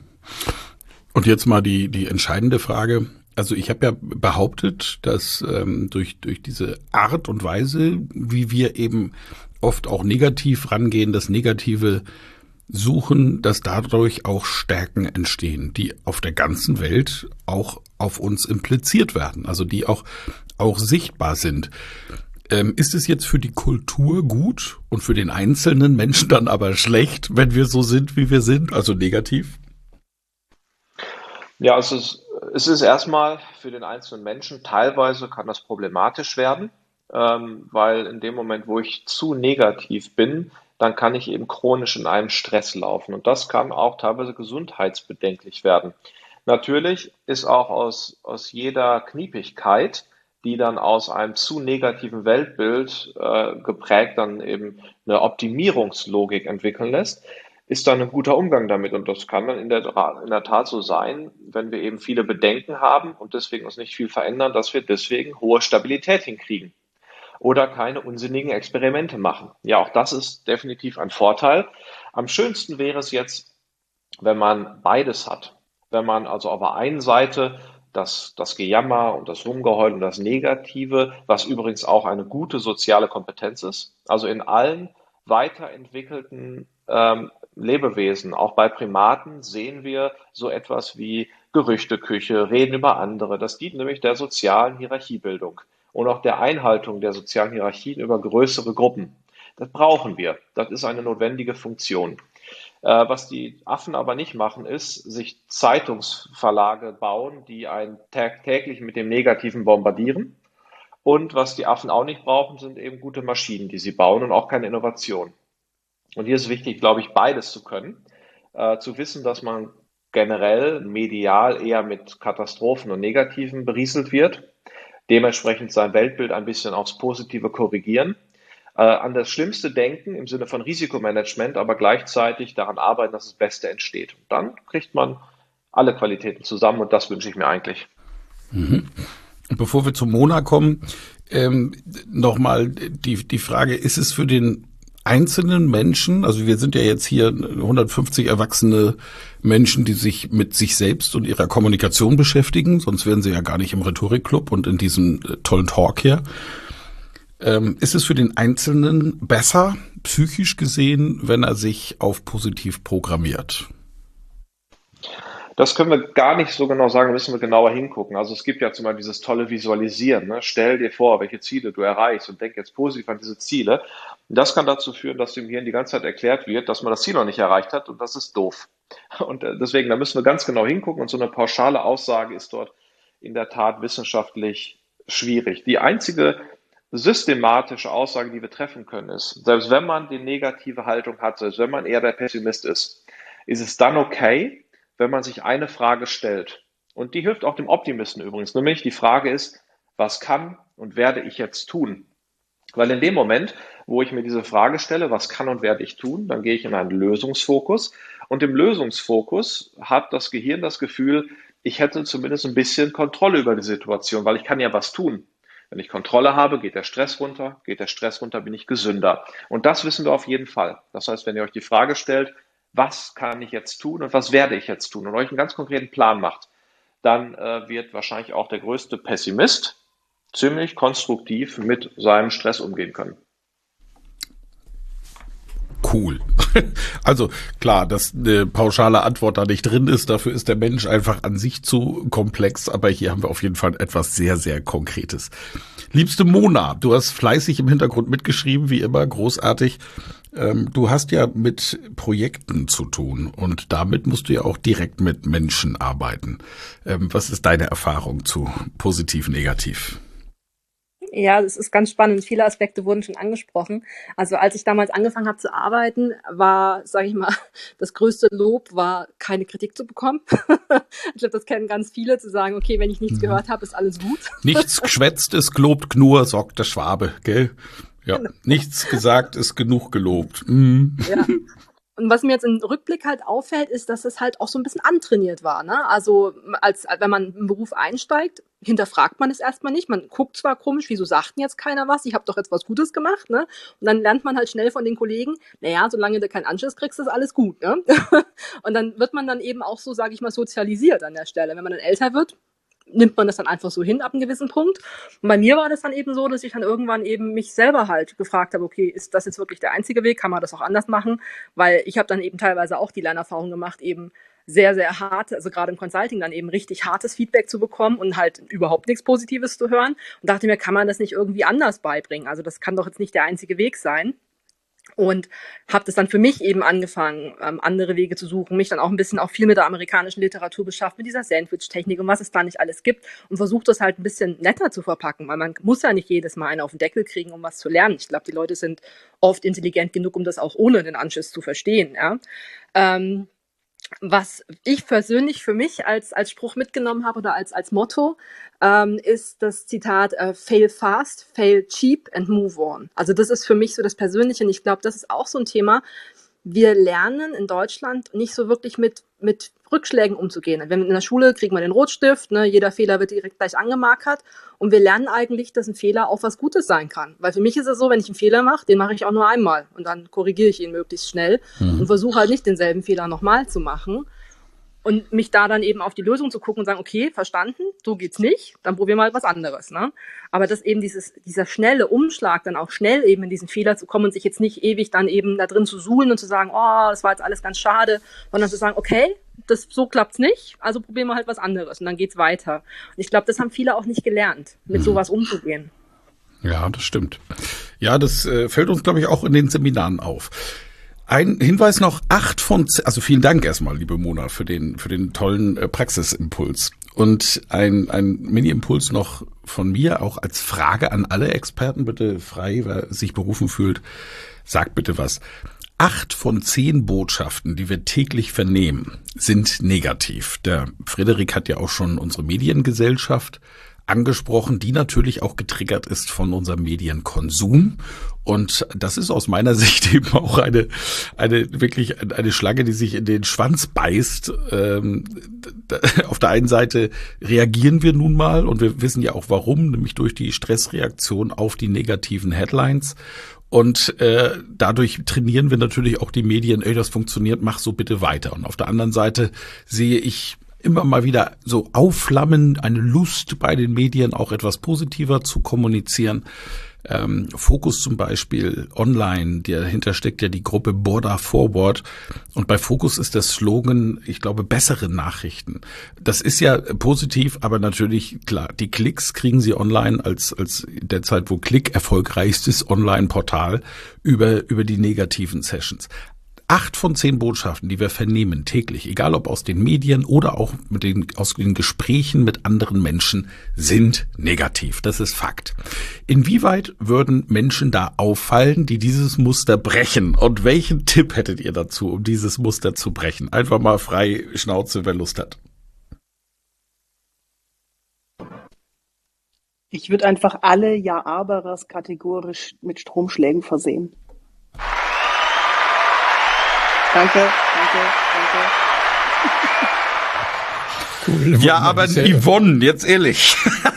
jetzt mal die, die entscheidende Frage. Also ich habe ja behauptet, dass ähm, durch, durch diese Art und Weise, wie wir eben oft auch negativ rangehen, das Negative suchen, dass dadurch auch Stärken entstehen, die auf der ganzen Welt auch auf uns impliziert werden, also die auch, auch sichtbar sind. Ähm, ist es jetzt für die Kultur gut und für den einzelnen Menschen dann aber schlecht, wenn wir so sind, wie wir sind, also negativ? Ja, es ist, es ist erstmal für den einzelnen Menschen, teilweise kann das problematisch werden, ähm, weil in dem Moment, wo ich zu negativ bin, dann kann ich eben chronisch in einem Stress laufen. Und das kann auch teilweise gesundheitsbedenklich werden. Natürlich ist auch aus, aus jeder Kniepigkeit, die dann aus einem zu negativen Weltbild äh, geprägt dann eben eine Optimierungslogik entwickeln lässt, ist dann ein guter Umgang damit. Und das kann dann in der, in der Tat so sein, wenn wir eben viele Bedenken haben und deswegen uns nicht viel verändern, dass wir deswegen hohe Stabilität hinkriegen. Oder keine unsinnigen Experimente machen. Ja, auch das ist definitiv ein Vorteil. Am schönsten wäre es jetzt, wenn man beides hat. Wenn man also auf der einen Seite das, das Gejammer und das Rumgeheul und das Negative, was übrigens auch eine gute soziale Kompetenz ist, also in allen weiterentwickelten ähm, Lebewesen, auch bei Primaten, sehen wir so etwas wie Gerüchteküche, Reden über andere. Das dient nämlich der sozialen Hierarchiebildung und auch der Einhaltung der sozialen Hierarchien über größere Gruppen. Das brauchen wir. Das ist eine notwendige Funktion. Äh, was die Affen aber nicht machen, ist, sich Zeitungsverlage bauen, die einen tagtäglich mit dem Negativen bombardieren. Und was die Affen auch nicht brauchen, sind eben gute Maschinen, die sie bauen und auch keine Innovation. Und hier ist wichtig, glaube ich, beides zu können. Äh, zu wissen, dass man generell medial eher mit Katastrophen und Negativen berieselt wird. Dementsprechend sein Weltbild ein bisschen aufs Positive korrigieren. Äh, an das Schlimmste denken im Sinne von Risikomanagement, aber gleichzeitig daran arbeiten, dass das Beste entsteht. Und dann kriegt man alle Qualitäten zusammen und das wünsche ich mir eigentlich. Mhm. Bevor wir zu Mona kommen, ähm, nochmal die, die Frage, ist es für den einzelnen Menschen, also wir sind ja jetzt hier hundertfünfzig erwachsene Menschen, die sich mit sich selbst und ihrer Kommunikation beschäftigen, sonst wären sie ja gar nicht im Rhetorikclub und in diesem tollen Talk hier. Ähm, ist es für den Einzelnen besser, psychisch gesehen, wenn er sich auf positiv programmiert? Das können wir gar nicht so genau sagen, da müssen wir genauer hingucken. Also es gibt ja zum Beispiel dieses tolle Visualisieren. Ne? Stell dir vor, welche Ziele du erreichst und denk jetzt positiv an diese Ziele. Und das kann dazu führen, dass dem Gehirn die ganze Zeit erklärt wird, dass man das Ziel noch nicht erreicht hat und das ist doof. Und deswegen, da müssen wir ganz genau hingucken und so eine pauschale Aussage ist dort in der Tat wissenschaftlich schwierig. Die einzige systematische Aussage, die wir treffen können, ist, selbst wenn man die negative Haltung hat, selbst wenn man eher der Pessimist ist, ist es dann okay, wenn man sich eine Frage stellt. Und die hilft auch dem Optimisten übrigens. Nämlich die Frage ist, was kann und werde ich jetzt tun? Weil in dem Moment, wo ich mir diese Frage stelle, was kann und werde ich tun, dann gehe ich in einen Lösungsfokus. Und im Lösungsfokus hat das Gehirn das Gefühl, ich hätte zumindest ein bisschen Kontrolle über die Situation, weil ich kann ja was tun. Wenn ich Kontrolle habe, geht der Stress runter. Geht der Stress runter, bin ich gesünder. Und das wissen wir auf jeden Fall. Das heißt, wenn ihr euch die Frage stellt, was kann ich jetzt tun und was werde ich jetzt tun und euch einen ganz konkreten Plan macht, dann äh, wird wahrscheinlich auch der größte Pessimist ziemlich konstruktiv mit seinem Stress umgehen können. Cool. Also klar, dass eine pauschale Antwort da nicht drin ist, dafür ist der Mensch einfach an sich zu komplex, aber hier haben wir auf jeden Fall etwas sehr, sehr Konkretes. Liebste Mona, du hast fleißig im Hintergrund mitgeschrieben, wie immer, großartig. Ähm, du hast ja mit Projekten zu tun und damit musst du ja auch direkt mit Menschen arbeiten. Ähm, was ist deine Erfahrung zu positiv, negativ? Ja, das ist ganz spannend. Viele Aspekte wurden schon angesprochen. Also als ich damals angefangen habe zu arbeiten, war, sage ich mal, das größte Lob war, keine Kritik zu bekommen. Ich glaube, das kennen ganz viele, zu sagen, okay, wenn ich nichts gehört habe, ist alles gut. Nichts geschwätzt ist gelobt, nur sorgt der Schwabe, gell? Ja, genau. Nichts gesagt ist genug gelobt. Mhm. Ja. Und was mir jetzt im Rückblick halt auffällt, ist, dass es halt auch so ein bisschen antrainiert war. Ne? Also als wenn man im Beruf einsteigt, hinterfragt man es erstmal nicht. Man guckt zwar komisch, wieso sagt denn jetzt keiner was? Ich habe doch jetzt was Gutes gemacht. Ne? Und dann lernt man halt schnell von den Kollegen, naja, solange du keinen Anschiss kriegst, ist alles gut. Ne? Und dann wird man dann eben auch so, sage ich mal, sozialisiert an der Stelle. Wenn man dann älter wird, nimmt man das dann einfach so hin ab einem gewissen Punkt. Und bei mir war das dann eben so, dass ich dann irgendwann eben mich selber halt gefragt habe, okay, ist das jetzt wirklich der einzige Weg? Kann man das auch anders machen? Weil ich habe dann eben teilweise auch die Lernerfahrung gemacht, eben sehr, sehr hart, also gerade im Consulting dann eben richtig hartes Feedback zu bekommen und halt überhaupt nichts Positives zu hören. Und dachte mir, kann man das nicht irgendwie anders beibringen? Also das kann doch jetzt nicht der einzige Weg sein. Und habe das dann für mich eben angefangen, ähm, andere Wege zu suchen, mich dann auch ein bisschen auch viel mit der amerikanischen Literatur beschäftigt, mit dieser Sandwich-Technik und was es da nicht alles gibt und versucht das halt ein bisschen netter zu verpacken, weil man muss ja nicht jedes Mal einen auf den Deckel kriegen, um was zu lernen. Ich glaube, die Leute sind oft intelligent genug, um das auch ohne den Anschiss zu verstehen. Ja. Ähm, Was ich persönlich für mich als, als Spruch mitgenommen habe oder als, als Motto, ähm, ist das Zitat äh, fail fast, fail cheap and move on. Also das ist für mich so das Persönliche und ich glaube, das ist auch so ein Thema. Wir lernen in Deutschland nicht so wirklich mit, mit Rückschlägen umzugehen. Wenn in der Schule kriegt man den Rotstift, ne, jeder Fehler wird direkt gleich angemarkert und wir lernen eigentlich, dass ein Fehler auch was Gutes sein kann. Weil für mich ist es so, wenn ich einen Fehler mache, den mache ich auch nur einmal und dann korrigiere ich ihn möglichst schnell mhm. und versuche halt nicht denselben Fehler nochmal zu machen. Und mich da dann eben auf die Lösung zu gucken und sagen, okay, verstanden, so geht's nicht, dann probieren wir mal was anderes, ne? Aber dass eben dieses, dieser schnelle Umschlag, dann auch schnell eben in diesen Fehler zu kommen und sich jetzt nicht ewig dann eben da drin zu suhlen und zu sagen, oh, das war jetzt alles ganz schade, sondern zu sagen, okay, das, so klappt's nicht, also probieren wir halt was anderes und dann geht's weiter. Und ich glaube, das haben viele auch nicht gelernt, mit sowas umzugehen. Ja, das stimmt. Ja, das äh, fällt uns, glaube ich, auch in den Seminaren auf. Ein Hinweis noch, acht von zehn, also vielen Dank erstmal, liebe Mona, für den, für den tollen äh, Praxisimpuls. Und ein, ein Mini-Impuls noch von mir, auch als Frage an alle Experten, bitte frei, wer sich berufen fühlt, sagt bitte was. Acht von zehn Botschaften, die wir täglich vernehmen, sind negativ. Der Frederik hat ja auch schon unsere Mediengesellschaft angesprochen, die natürlich auch getriggert ist von unserem Medienkonsum. Und das ist aus meiner Sicht eben auch eine, eine wirklich eine Schlange, die sich in den Schwanz beißt. Ähm, auf der einen Seite reagieren wir nun mal und wir wissen ja auch warum, nämlich durch die Stressreaktion auf die negativen Headlines. Und äh, dadurch trainieren wir natürlich auch die Medien, ey, das funktioniert, mach so bitte weiter. Und auf der anderen Seite sehe ich immer mal wieder so aufflammen, eine Lust bei den Medien, auch etwas positiver zu kommunizieren. Ähm, Focus zum Beispiel online, dahinter steckt ja die Gruppe Border Forward. Und bei Focus ist der Slogan, ich glaube, bessere Nachrichten. Das ist ja positiv, aber natürlich, klar, die Klicks kriegen sie online als, als derzeit, wo Klick erfolgreichstes Online-Portal über, über die negativen Sessions. Acht von zehn Botschaften, die wir vernehmen täglich, egal ob aus den Medien oder auch mit den, aus den Gesprächen mit anderen Menschen, sind negativ. Das ist Fakt. Inwieweit würden Menschen da auffallen, die dieses Muster brechen? Und welchen Tipp hättet ihr dazu, um dieses Muster zu brechen? Einfach mal frei Schnauze, wer Lust hat. Ich würde einfach alle Ja-Aberers kategorisch mit Stromschlägen versehen. Danke, danke, danke. Cool. Ja, aber Yvonne, jetzt ehrlich.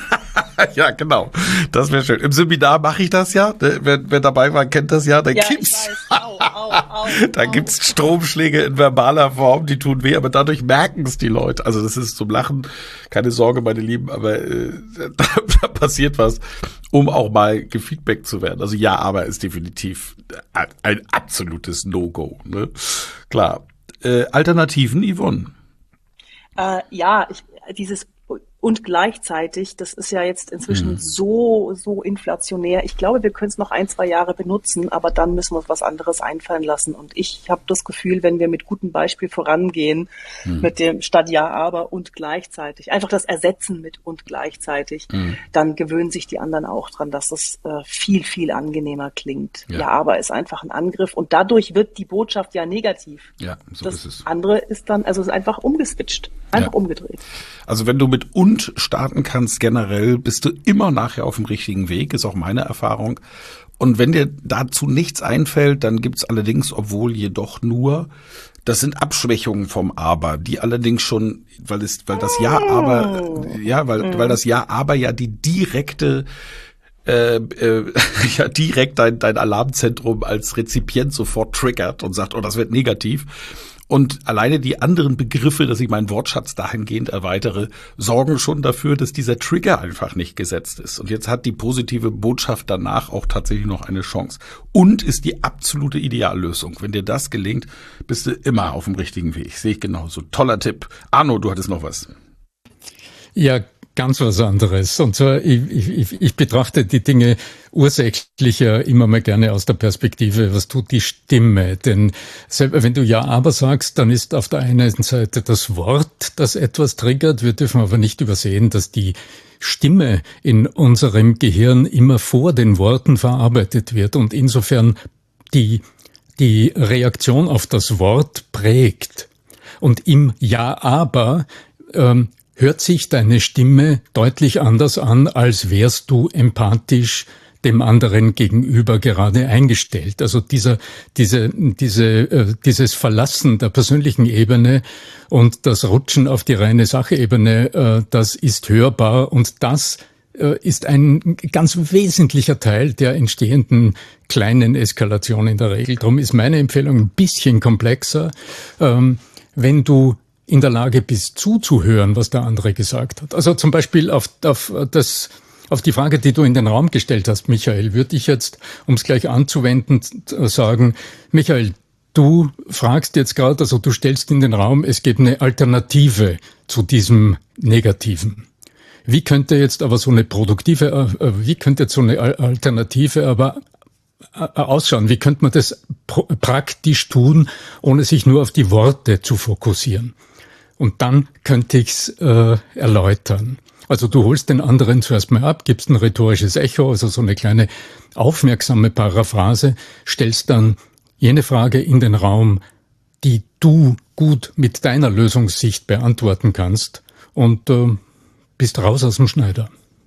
Ja, genau. Das wäre schön. Im Seminar mache ich das ja. Wer, wer dabei war, kennt das ja. Da ja, gibt's, au, au, au, da au. gibt's Stromschläge in verbaler Form, die tun weh, aber dadurch merken es die Leute. Also das ist zum Lachen. Keine Sorge, meine Lieben, aber äh, da, da passiert was, um auch mal gefeedbackt zu werden. Also ja, aber ist definitiv ein absolutes No-Go. Ne? Klar. Äh, Alternativen, Yvonne? Äh, ja, ich, dieses und gleichzeitig, das ist ja jetzt inzwischen mhm. so, so inflationär. Ich glaube, wir können es noch ein, zwei Jahre benutzen, aber dann müssen wir uns was anderes einfallen lassen. Und ich habe das Gefühl, wenn wir mit gutem Beispiel vorangehen, mhm. mit dem statt ja, aber und gleichzeitig, einfach das Ersetzen mit und gleichzeitig, mhm. dann gewöhnen sich die anderen auch dran, dass das äh, viel, viel angenehmer klingt. Ja. ja, aber ist einfach ein Angriff und dadurch wird die Botschaft ja negativ. Ja, so das ist es. andere ist dann, also ist einfach umgeswitcht, einfach ja. umgedreht. Also wenn du mit und starten kannst generell, bist du immer nachher auf dem richtigen Weg, ist auch meine Erfahrung. Und wenn dir dazu nichts einfällt, dann gibt's allerdings, obwohl jedoch nur, das sind Abschwächungen vom Aber, die allerdings schon, weil es, weil das Ja, aber, ja, weil, weil das Ja, aber ja die direkte Äh, äh, ja direkt dein, dein Alarmzentrum als Rezipient sofort triggert und sagt, oh, das wird negativ. Und alleine die anderen Begriffe, dass ich meinen Wortschatz dahingehend erweitere, sorgen schon dafür, dass dieser Trigger einfach nicht gesetzt ist. Und jetzt hat die positive Botschaft danach auch tatsächlich noch eine Chance. Und ist die absolute Ideallösung. Wenn dir das gelingt, bist du immer auf dem richtigen Weg. Sehe ich genauso. Toller Tipp. Arno, du hattest noch was. Ja, ganz was anderes. Und zwar, ich, ich, ich betrachte die Dinge ursächlich ja immer mal gerne aus der Perspektive, was tut die Stimme? Denn selber wenn du Ja, aber sagst, dann ist auf der einen Seite das Wort, das etwas triggert. Wir dürfen aber nicht übersehen, dass die Stimme in unserem Gehirn immer vor den Worten verarbeitet wird und insofern die, die Reaktion auf das Wort prägt. Und im Ja, aber ähm, hört sich deine Stimme deutlich anders an, als wärst du empathisch dem anderen gegenüber gerade eingestellt. Also dieser, diese, diese, äh, dieses Verlassen der persönlichen Ebene und das Rutschen auf die reine Sachebene, äh, das ist hörbar und das äh, ist ein ganz wesentlicher Teil der entstehenden kleinen Eskalation in der Regel. Darum ist meine Empfehlung ein bisschen komplexer. Ähm, wenn du in der Lage bist, zuzuhören, was der andere gesagt hat. Also zum Beispiel auf, auf das, auf die Frage, die du in den Raum gestellt hast, Michael, würde ich jetzt, um es gleich anzuwenden, sagen, Michael, du fragst jetzt gerade, also du stellst in den Raum, es gibt eine Alternative zu diesem Negativen. Wie könnte jetzt aber so eine produktive, wie könnte jetzt so eine Alternative aber ausschauen? Wie könnte man das praktisch tun, ohne sich nur auf die Worte zu fokussieren? Und dann könnte ich es äh, erläutern. Also du holst den anderen zuerst mal ab, gibst ein rhetorisches Echo, also so eine kleine aufmerksame Paraphrase, stellst dann jene Frage in den Raum, die du gut mit deiner Lösungssicht beantworten kannst und äh, bist raus aus dem Schneider.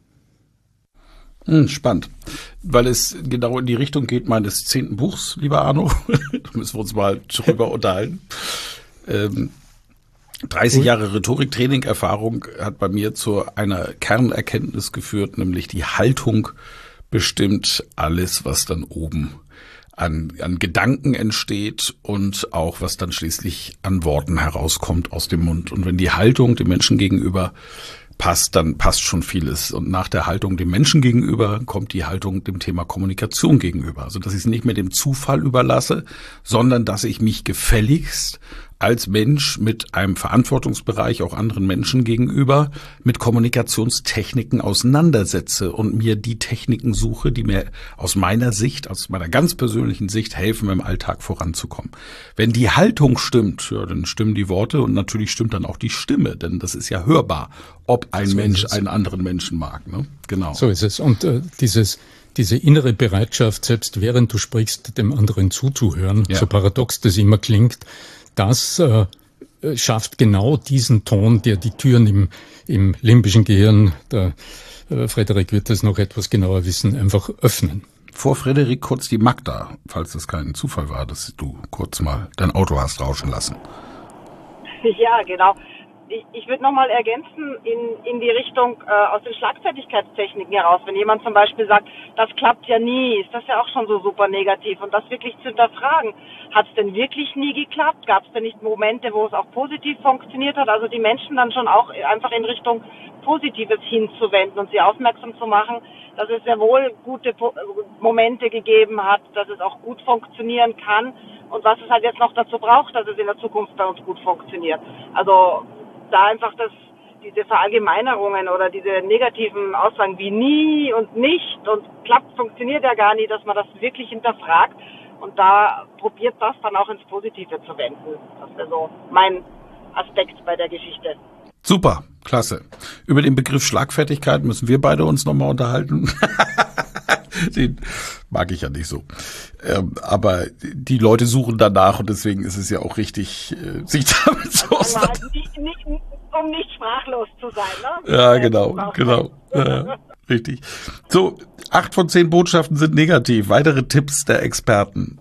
Hm, spannend, weil es genau in die Richtung geht meines zehnten Buchs, lieber Arno. Da müssen wir uns mal drüber unterhalten. Ähm, dreißig cool. Jahre Rhetoriktraining-Erfahrung hat bei mir zu einer Kernerkenntnis geführt, nämlich die Haltung bestimmt alles, was dann oben an, an Gedanken entsteht und auch was dann schließlich an Worten herauskommt aus dem Mund. Und wenn die Haltung dem Menschen gegenüber passt, dann passt schon vieles. Und nach der Haltung dem Menschen gegenüber kommt die Haltung dem Thema Kommunikation gegenüber. Also dass ich es nicht mehr dem Zufall überlasse, sondern dass ich mich gefälligst als Mensch mit einem Verantwortungsbereich auch anderen Menschen gegenüber mit Kommunikationstechniken auseinandersetze und mir die Techniken suche, die mir aus meiner Sicht, aus meiner ganz persönlichen Sicht helfen, im Alltag voranzukommen. Wenn die Haltung stimmt, ja, dann stimmen die Worte und natürlich stimmt dann auch die Stimme, denn das ist ja hörbar, ob ein so Mensch einen anderen Menschen mag. Ne? Genau. So ist es. Und äh, dieses diese innere Bereitschaft, selbst während du sprichst, dem anderen zuzuhören, ja. So paradox das immer klingt, das äh, schafft genau diesen Ton, der die Türen im, im limbischen Gehirn, der äh, Frederik wird das noch etwas genauer wissen, einfach öffnen. Vor Frederik kurz die Magda, falls das kein Zufall war, dass du kurz mal dein Auto hast rauschen lassen. Ja, genau. Ich, ich würde nochmal ergänzen in, in die Richtung äh, aus den Schlagfertigkeitstechniken heraus. Wenn jemand zum Beispiel sagt, das klappt ja nie, ist das ja auch schon so super negativ. Und das wirklich zu hinterfragen, hat es denn wirklich nie geklappt? Gab es denn nicht Momente, wo es auch positiv funktioniert hat? Also die Menschen dann schon auch einfach in Richtung Positives hinzuwenden und sie aufmerksam zu machen, dass es sehr wohl gute Momente gegeben hat, dass es auch gut funktionieren kann und was es halt jetzt noch dazu braucht, dass es in der Zukunft bei uns gut funktioniert. Also da einfach das, diese Verallgemeinerungen oder diese negativen Aussagen wie nie und nicht und klappt, funktioniert ja gar nie, dass man das wirklich hinterfragt und da probiert das dann auch ins Positive zu wenden. Das wäre so mein Aspekt bei der Geschichte. Super, klasse. Über den Begriff Schlagfertigkeit müssen wir beide uns nochmal unterhalten. Den mag ich ja nicht so. Ähm, aber die Leute suchen danach und deswegen ist es ja auch richtig, äh, sich damit so also halt nicht, nicht, um nicht sprachlos zu sein, ne? Ja, genau, genau. Ja, richtig. So, acht von zehn Botschaften sind negativ. Weitere Tipps der Experten.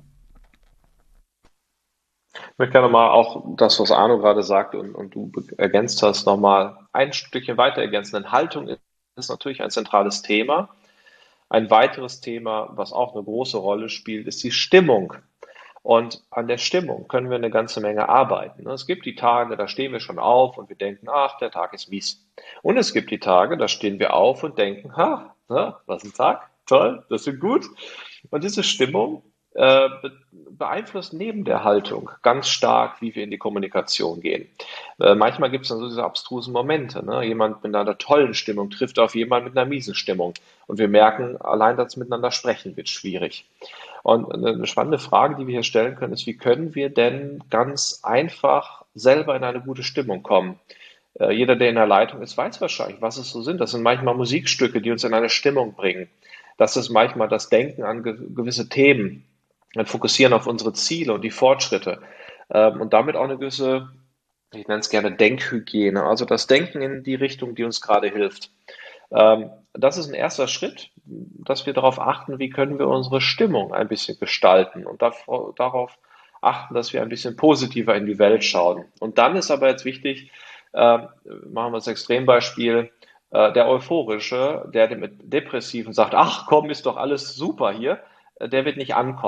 Ich möchte gerne mal auch das, was Arno gerade sagt und, und du ergänzt hast, nochmal ein Stückchen weiter ergänzen. Denn Haltung ist natürlich ein zentrales Thema. Ein weiteres Thema, was auch eine große Rolle spielt, ist die Stimmung. Und an der Stimmung können wir eine ganze Menge arbeiten. Es gibt die Tage, da stehen wir schon auf und wir denken, ach, der Tag ist mies. Und es gibt die Tage, da stehen wir auf und denken, ha, was ein Tag, toll, das ist gut. Und diese Stimmung äh, beeinflusst neben der Haltung ganz stark, wie wir in die Kommunikation gehen. Äh, manchmal gibt es dann so diese abstrusen Momente. Ne? Jemand mit einer tollen Stimmung trifft auf jemanden mit einer miesen Stimmung. Und wir merken, allein das Miteinander sprechen wird schwierig. Und eine spannende Frage, die wir hier stellen können, ist, wie können wir denn ganz einfach selber in eine gute Stimmung kommen? Äh, jeder, der in der Leitung ist, weiß wahrscheinlich, was es so sind. Das sind manchmal Musikstücke, die uns in eine Stimmung bringen. Das ist manchmal das Denken an ge- gewisse Themen. Wir fokussieren auf unsere Ziele und die Fortschritte ähm, und damit auch eine gewisse, ich nenne es gerne Denkhygiene, also das Denken in die Richtung, die uns gerade hilft. Ähm, das ist ein erster Schritt, dass wir darauf achten, wie können wir unsere Stimmung ein bisschen gestalten und dav- darauf achten, dass wir ein bisschen positiver in die Welt schauen. Und dann ist aber jetzt wichtig, äh, machen wir das Extrembeispiel, äh, der Euphorische, der mit Depressiven sagt, ach komm, ist doch alles super hier, der wird nicht ankommen.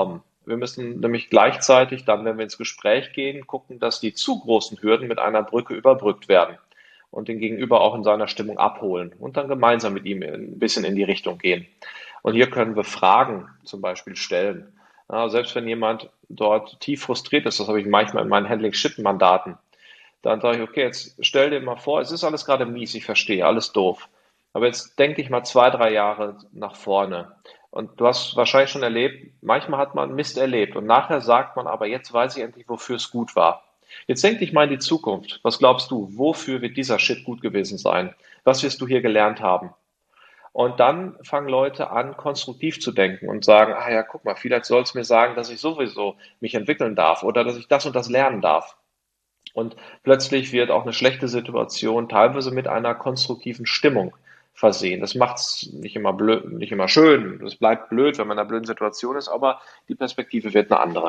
Wir müssen nämlich gleichzeitig dann, wenn wir ins Gespräch gehen, gucken, dass die zu großen Hürden mit einer Brücke überbrückt werden und den Gegenüber auch in seiner Stimmung abholen und dann gemeinsam mit ihm ein bisschen in die Richtung gehen. Und hier können wir Fragen zum Beispiel stellen. Ja, selbst wenn jemand dort tief frustriert ist, das habe ich manchmal in meinen Handling-Shit-Mandaten, dann sage ich, okay, jetzt stell dir mal vor, es ist alles gerade mies, ich verstehe, alles doof. Aber jetzt denk dich mal zwei, drei Jahre nach vorne. Und du hast wahrscheinlich schon erlebt, manchmal hat man Mist erlebt und nachher sagt man aber, jetzt weiß ich endlich, wofür es gut war. Jetzt denk dich mal in die Zukunft. Was glaubst du, wofür wird dieser Shit gut gewesen sein? Was wirst du hier gelernt haben? Und dann fangen Leute an, konstruktiv zu denken und sagen, ah ja, guck mal, vielleicht soll es mir sagen, dass ich sowieso mich entwickeln darf oder dass ich das und das lernen darf. Und plötzlich wird auch eine schlechte Situation teilweise mit einer konstruktiven Stimmung versehen. Das macht es nicht immer blöd, nicht immer schön. Es bleibt blöd, wenn man in einer blöden Situation ist, aber die Perspektive wird eine andere.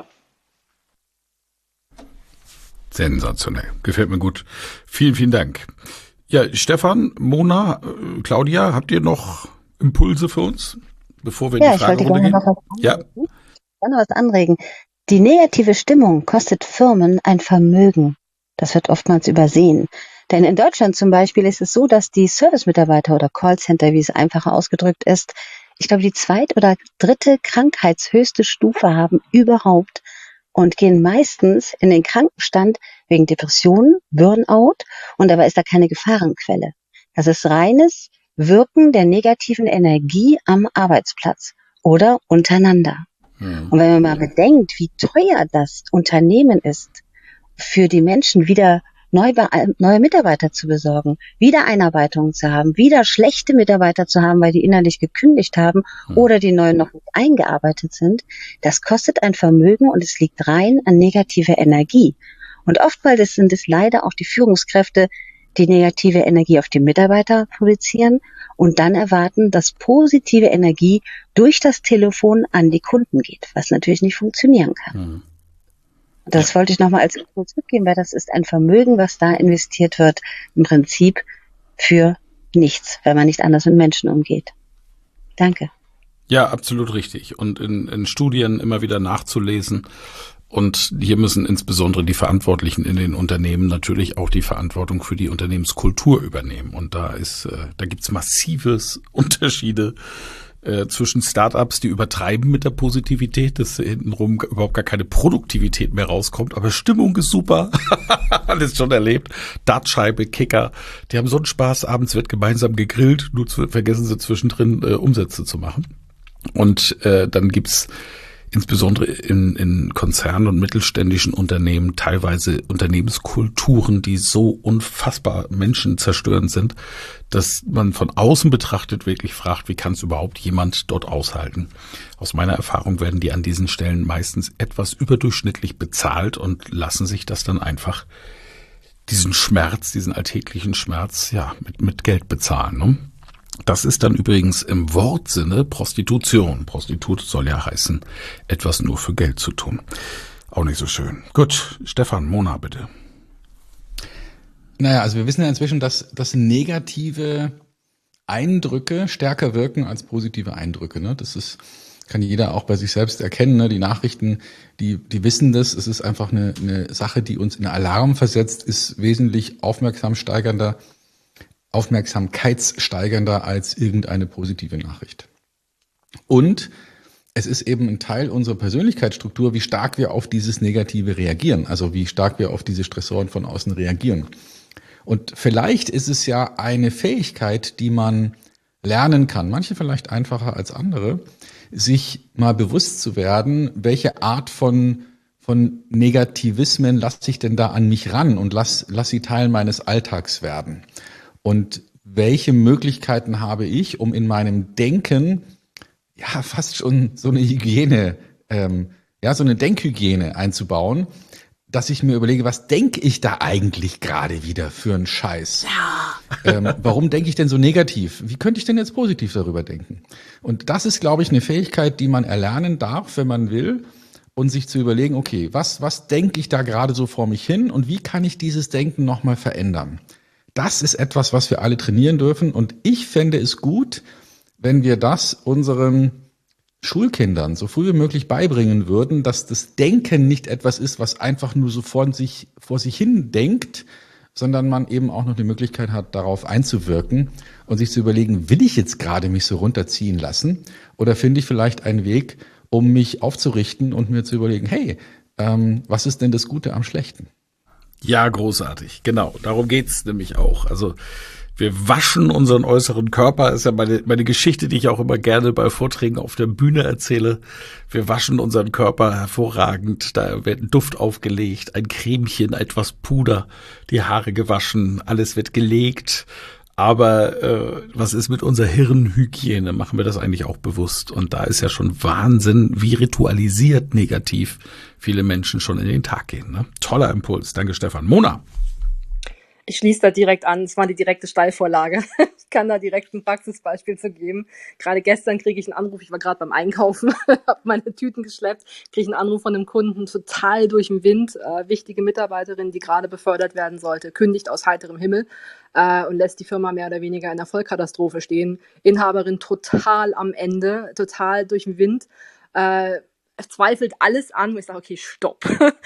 Sensationell. Gefällt mir gut. Vielen, vielen Dank. Ja, Stefan, Mona, Claudia, habt ihr noch Impulse für uns, bevor wir in ja, die Fragerunde gehen? Noch was ja, ich kann noch was anregen. Die negative Stimmung kostet Firmen ein Vermögen. Das wird oftmals übersehen. Denn in Deutschland zum Beispiel ist es so, dass die Service-Mitarbeiter oder Callcenter, wie es einfacher ausgedrückt ist, ich glaube, die zweit- oder dritte krankheitshöchste Stufe haben überhaupt und gehen meistens in den Krankenstand wegen Depressionen, Burnout und dabei ist da keine Gefahrenquelle. Das ist reines Wirken der negativen Energie am Arbeitsplatz oder untereinander. Mhm. Und wenn man mal bedenkt, wie teuer das Unternehmen ist, für die Menschen wieder neue, neue Mitarbeiter zu besorgen, wieder Einarbeitungen zu haben, wieder schlechte Mitarbeiter zu haben, weil die innerlich gekündigt haben mhm. oder die neuen noch nicht eingearbeitet sind, das kostet ein Vermögen und es liegt rein an negativer Energie. Und oftmals sind es leider auch die Führungskräfte, die negative Energie auf die Mitarbeiter projizieren und dann erwarten, dass positive Energie durch das Telefon an die Kunden geht, was natürlich nicht funktionieren kann. Mhm. Das wollte ich nochmal als Impuls mitgeben, weil das ist ein Vermögen, was da investiert wird, im Prinzip für nichts, weil man nicht anders mit Menschen umgeht. Danke. Ja, absolut richtig. Und in, in Studien immer wieder nachzulesen. Und hier müssen insbesondere die Verantwortlichen in den Unternehmen natürlich auch die Verantwortung für die Unternehmenskultur übernehmen. Und da ist, äh, da gibt's massives Unterschiede Äh, zwischen Startups, die übertreiben mit der Positivität, dass hintenrum überhaupt gar keine Produktivität mehr rauskommt, aber Stimmung ist super. Alles schon erlebt. Dartscheibe, Kicker, die haben so einen Spaß, abends wird gemeinsam gegrillt, nur zu, vergessen sie zwischendrin äh, Umsätze zu machen. Und äh, dann gibt's insbesondere in, in Konzernen und mittelständischen Unternehmen teilweise Unternehmenskulturen, die so unfassbar menschenzerstörend sind, dass man von außen betrachtet wirklich fragt, wie kann es überhaupt jemand dort aushalten? Aus meiner Erfahrung werden die an diesen Stellen meistens etwas überdurchschnittlich bezahlt und lassen sich das dann einfach, diesen Schmerz, diesen alltäglichen Schmerz, ja, mit, mit Geld bezahlen, ne? Das ist dann übrigens im Wortsinne Prostitution. Prostitut soll ja heißen, etwas nur für Geld zu tun. Auch nicht so schön. Gut, Stefan, Mona, bitte. Naja, also wir wissen ja inzwischen, dass, dass negative Eindrücke stärker wirken als positive Eindrücke. Ne? Das ist, kann jeder auch bei sich selbst erkennen. Ne? Die Nachrichten, die, die wissen das. Es ist einfach eine, eine Sache, die uns in Alarm versetzt, ist wesentlich aufmerksamsteigernder aufmerksamkeitssteigernder als irgendeine positive Nachricht. Und es ist eben ein Teil unserer Persönlichkeitsstruktur, wie stark wir auf dieses Negative reagieren, also wie stark wir auf diese Stressoren von außen reagieren. Und vielleicht ist es ja eine Fähigkeit, die man lernen kann, manche vielleicht einfacher als andere, sich mal bewusst zu werden, welche Art von von Negativismen lasse ich denn da an mich ran und lass, lass sie Teil meines Alltags werden. Und welche Möglichkeiten habe ich, um in meinem Denken ja fast schon so eine Hygiene, ähm, ja so eine Denkhygiene einzubauen, dass ich mir überlege, was denke ich da eigentlich gerade wieder für einen Scheiß? Ja. Ähm, warum denke ich denn so negativ? Wie könnte ich denn jetzt positiv darüber denken? Und das ist, glaube ich, eine Fähigkeit, die man erlernen darf, wenn man will, und sich zu überlegen, okay, was was denke ich da gerade so vor mich hin und wie kann ich dieses Denken nochmal verändern? Das ist etwas, was wir alle trainieren dürfen und ich fände es gut, wenn wir das unseren Schulkindern so früh wie möglich beibringen würden, dass das Denken nicht etwas ist, was einfach nur so vor sich, vor sich hin denkt, sondern man eben auch noch die Möglichkeit hat, darauf einzuwirken und sich zu überlegen, will ich jetzt gerade mich so runterziehen lassen oder finde ich vielleicht einen Weg, um mich aufzurichten und mir zu überlegen, hey, ähm, was ist denn das Gute am Schlechten? Ja, großartig. Genau, darum geht's nämlich auch. Also wir waschen unseren äußeren Körper, ist ja meine, meine Geschichte, die ich auch immer gerne bei Vorträgen auf der Bühne erzähle. Wir waschen unseren Körper hervorragend, da wird ein Duft aufgelegt, ein Cremchen, etwas Puder, die Haare gewaschen, alles wird gelegt. Aber äh, was ist mit unserer Hirnhygiene? Machen wir das eigentlich auch bewusst? Und da ist ja schon Wahnsinn, wie ritualisiert negativ viele Menschen schon in den Tag gehen. Ne? Toller Impuls. Danke, Stefan. Mona. Ich schließe da direkt an. Es war die direkte Steilvorlage. Ich kann da direkt ein Praxisbeispiel zu geben. Gerade gestern kriege ich einen Anruf. Ich war gerade beim Einkaufen, habe meine Tüten geschleppt, kriege einen Anruf von einem Kunden, total durch den Wind. Äh, wichtige Mitarbeiterin, die gerade befördert werden sollte, kündigt aus heiterem Himmel äh, und lässt die Firma mehr oder weniger in einer Vollkatastrophe stehen. Inhaberin total am Ende, total durch den Wind. Äh, zweifelt alles an, wo ich sage, okay, stopp.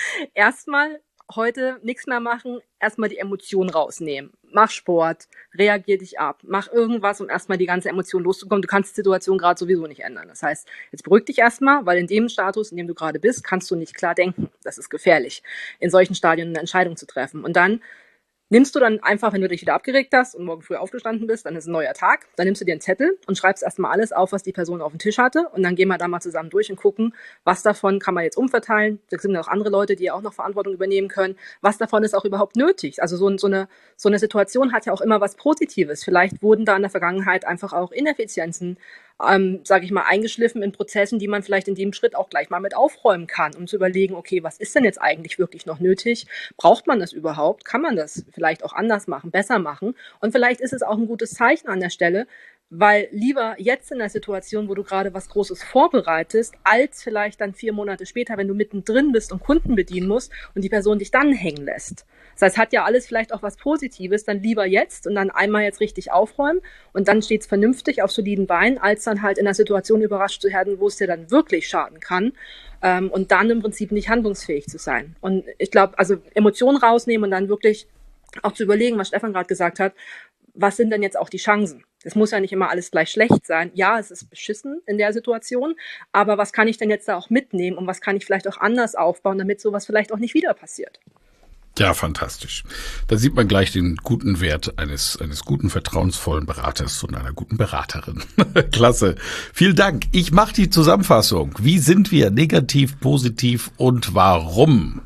Erstmal heute nichts mehr machen, erstmal die Emotionen rausnehmen. Mach Sport, reagier dich ab, mach irgendwas, um erstmal die ganze Emotion loszukommen. Du kannst die Situation gerade sowieso nicht ändern. Das heißt, jetzt beruhig dich erstmal, weil in dem Status, in dem du gerade bist, kannst du nicht klar denken. Das ist gefährlich, in solchen Stadien eine Entscheidung zu treffen. Und dann nimmst du dann einfach, wenn du dich wieder abgeregt hast und morgen früh aufgestanden bist, dann ist ein neuer Tag, dann nimmst du dir einen Zettel und schreibst erstmal alles auf, was die Person auf dem Tisch hatte, und dann gehen wir da mal zusammen durch und gucken, was davon kann man jetzt umverteilen. Da sind auch andere Leute, die ja auch noch Verantwortung übernehmen können. Was davon ist auch überhaupt nötig? Also so, so, eine, so eine Situation hat ja auch immer was Positives. Vielleicht wurden da in der Vergangenheit einfach auch Ineffizienzen Ähm, sage ich mal, eingeschliffen in Prozessen, die man vielleicht in dem Schritt auch gleich mal mit aufräumen kann, um zu überlegen, okay, was ist denn jetzt eigentlich wirklich noch nötig? Braucht man das überhaupt? Kann man das vielleicht auch anders machen, besser machen? Und vielleicht ist es auch ein gutes Zeichen an der Stelle, weil lieber jetzt in der Situation, wo du gerade was Großes vorbereitest, als vielleicht dann vier Monate später, wenn du mittendrin bist und Kunden bedienen musst und die Person dich dann hängen lässt. Das heißt, hat ja alles vielleicht auch was Positives, dann lieber jetzt und dann einmal jetzt richtig aufräumen und dann steht's vernünftig auf soliden Beinen, als dann halt in der Situation überrascht zu werden, wo es dir dann wirklich schaden kann, ähm, und dann im Prinzip nicht handlungsfähig zu sein. Und ich glaube, also Emotionen rausnehmen und dann wirklich auch zu überlegen, was Stefan gerade gesagt hat, was sind denn jetzt auch die Chancen? Es muss ja nicht immer alles gleich schlecht sein. Ja, es ist beschissen in der Situation, aber was kann ich denn jetzt da auch mitnehmen und was kann ich vielleicht auch anders aufbauen, damit sowas vielleicht auch nicht wieder passiert? Ja, fantastisch. Da sieht man gleich den guten Wert eines, eines guten, vertrauensvollen Beraters und einer guten Beraterin. Klasse. Vielen Dank. Ich mache die Zusammenfassung. Wie sind wir negativ, positiv und warum?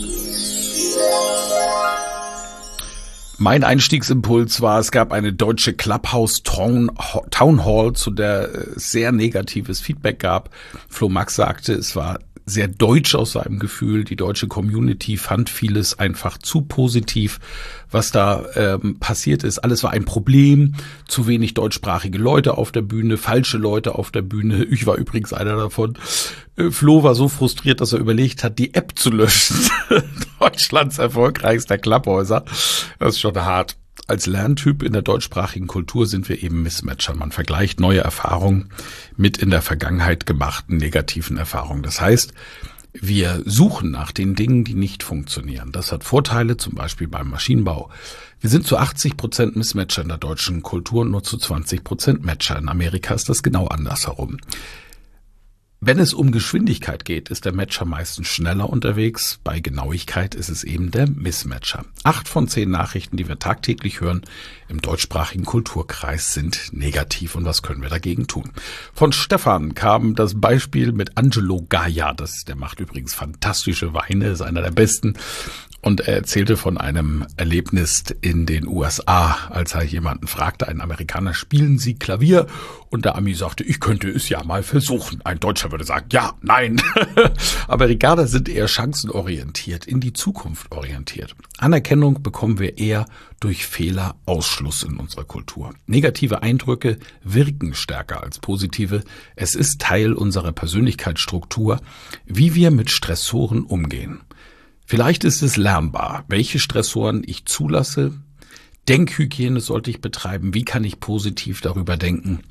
Mein Einstiegsimpuls war, es gab eine deutsche Clubhouse Town Hall, zu der es sehr negatives Feedback gab. Flo Max sagte, es war sehr deutsch aus seinem Gefühl. Die deutsche Community fand vieles einfach zu positiv, was da ähm, passiert ist. Alles war ein Problem. Zu wenig deutschsprachige Leute auf der Bühne, falsche Leute auf der Bühne. Ich war übrigens einer davon. Äh, Flo war so frustriert, dass er überlegt hat, die App zu löschen. Deutschlands erfolgreichster Clubhäuser. Das ist schon hart. Als Lerntyp in der deutschsprachigen Kultur sind wir eben Mismatcher. Man vergleicht neue Erfahrungen mit in der Vergangenheit gemachten negativen Erfahrungen. Das heißt, wir suchen nach den Dingen, die nicht funktionieren. Das hat Vorteile, zum Beispiel beim Maschinenbau. Wir sind zu achtzig Prozent Mismatcher in der deutschen Kultur und nur zu zwanzig Prozent Matcher. In Amerika ist das genau andersherum. Wenn es um Geschwindigkeit geht, ist der Matcher meistens schneller unterwegs. Bei Genauigkeit ist es eben der Mismatcher. Acht von zehn Nachrichten, die wir tagtäglich hören im deutschsprachigen Kulturkreis, sind negativ. Und was können wir dagegen tun? Von Stefan kam das Beispiel mit Angelo Gaia. Das, der macht übrigens fantastische Weine, ist einer der besten. Und er erzählte von einem Erlebnis in den U S A, als er jemanden fragte, einen Amerikaner, spielen Sie Klavier? Und der Ami sagte, ich könnte es ja mal versuchen. Ein Deutscher würde sagen, ja, nein. Amerikaner sind eher chancenorientiert, in die Zukunft orientiert. Anerkennung bekommen wir eher durch Fehlerausschluss in unserer Kultur. Negative Eindrücke wirken stärker als positive. Es ist Teil unserer Persönlichkeitsstruktur, wie wir mit Stressoren umgehen. Vielleicht ist es lernbar, welche Stressoren ich zulasse. Denkhygiene sollte ich betreiben. Wie kann ich positiv darüber denken?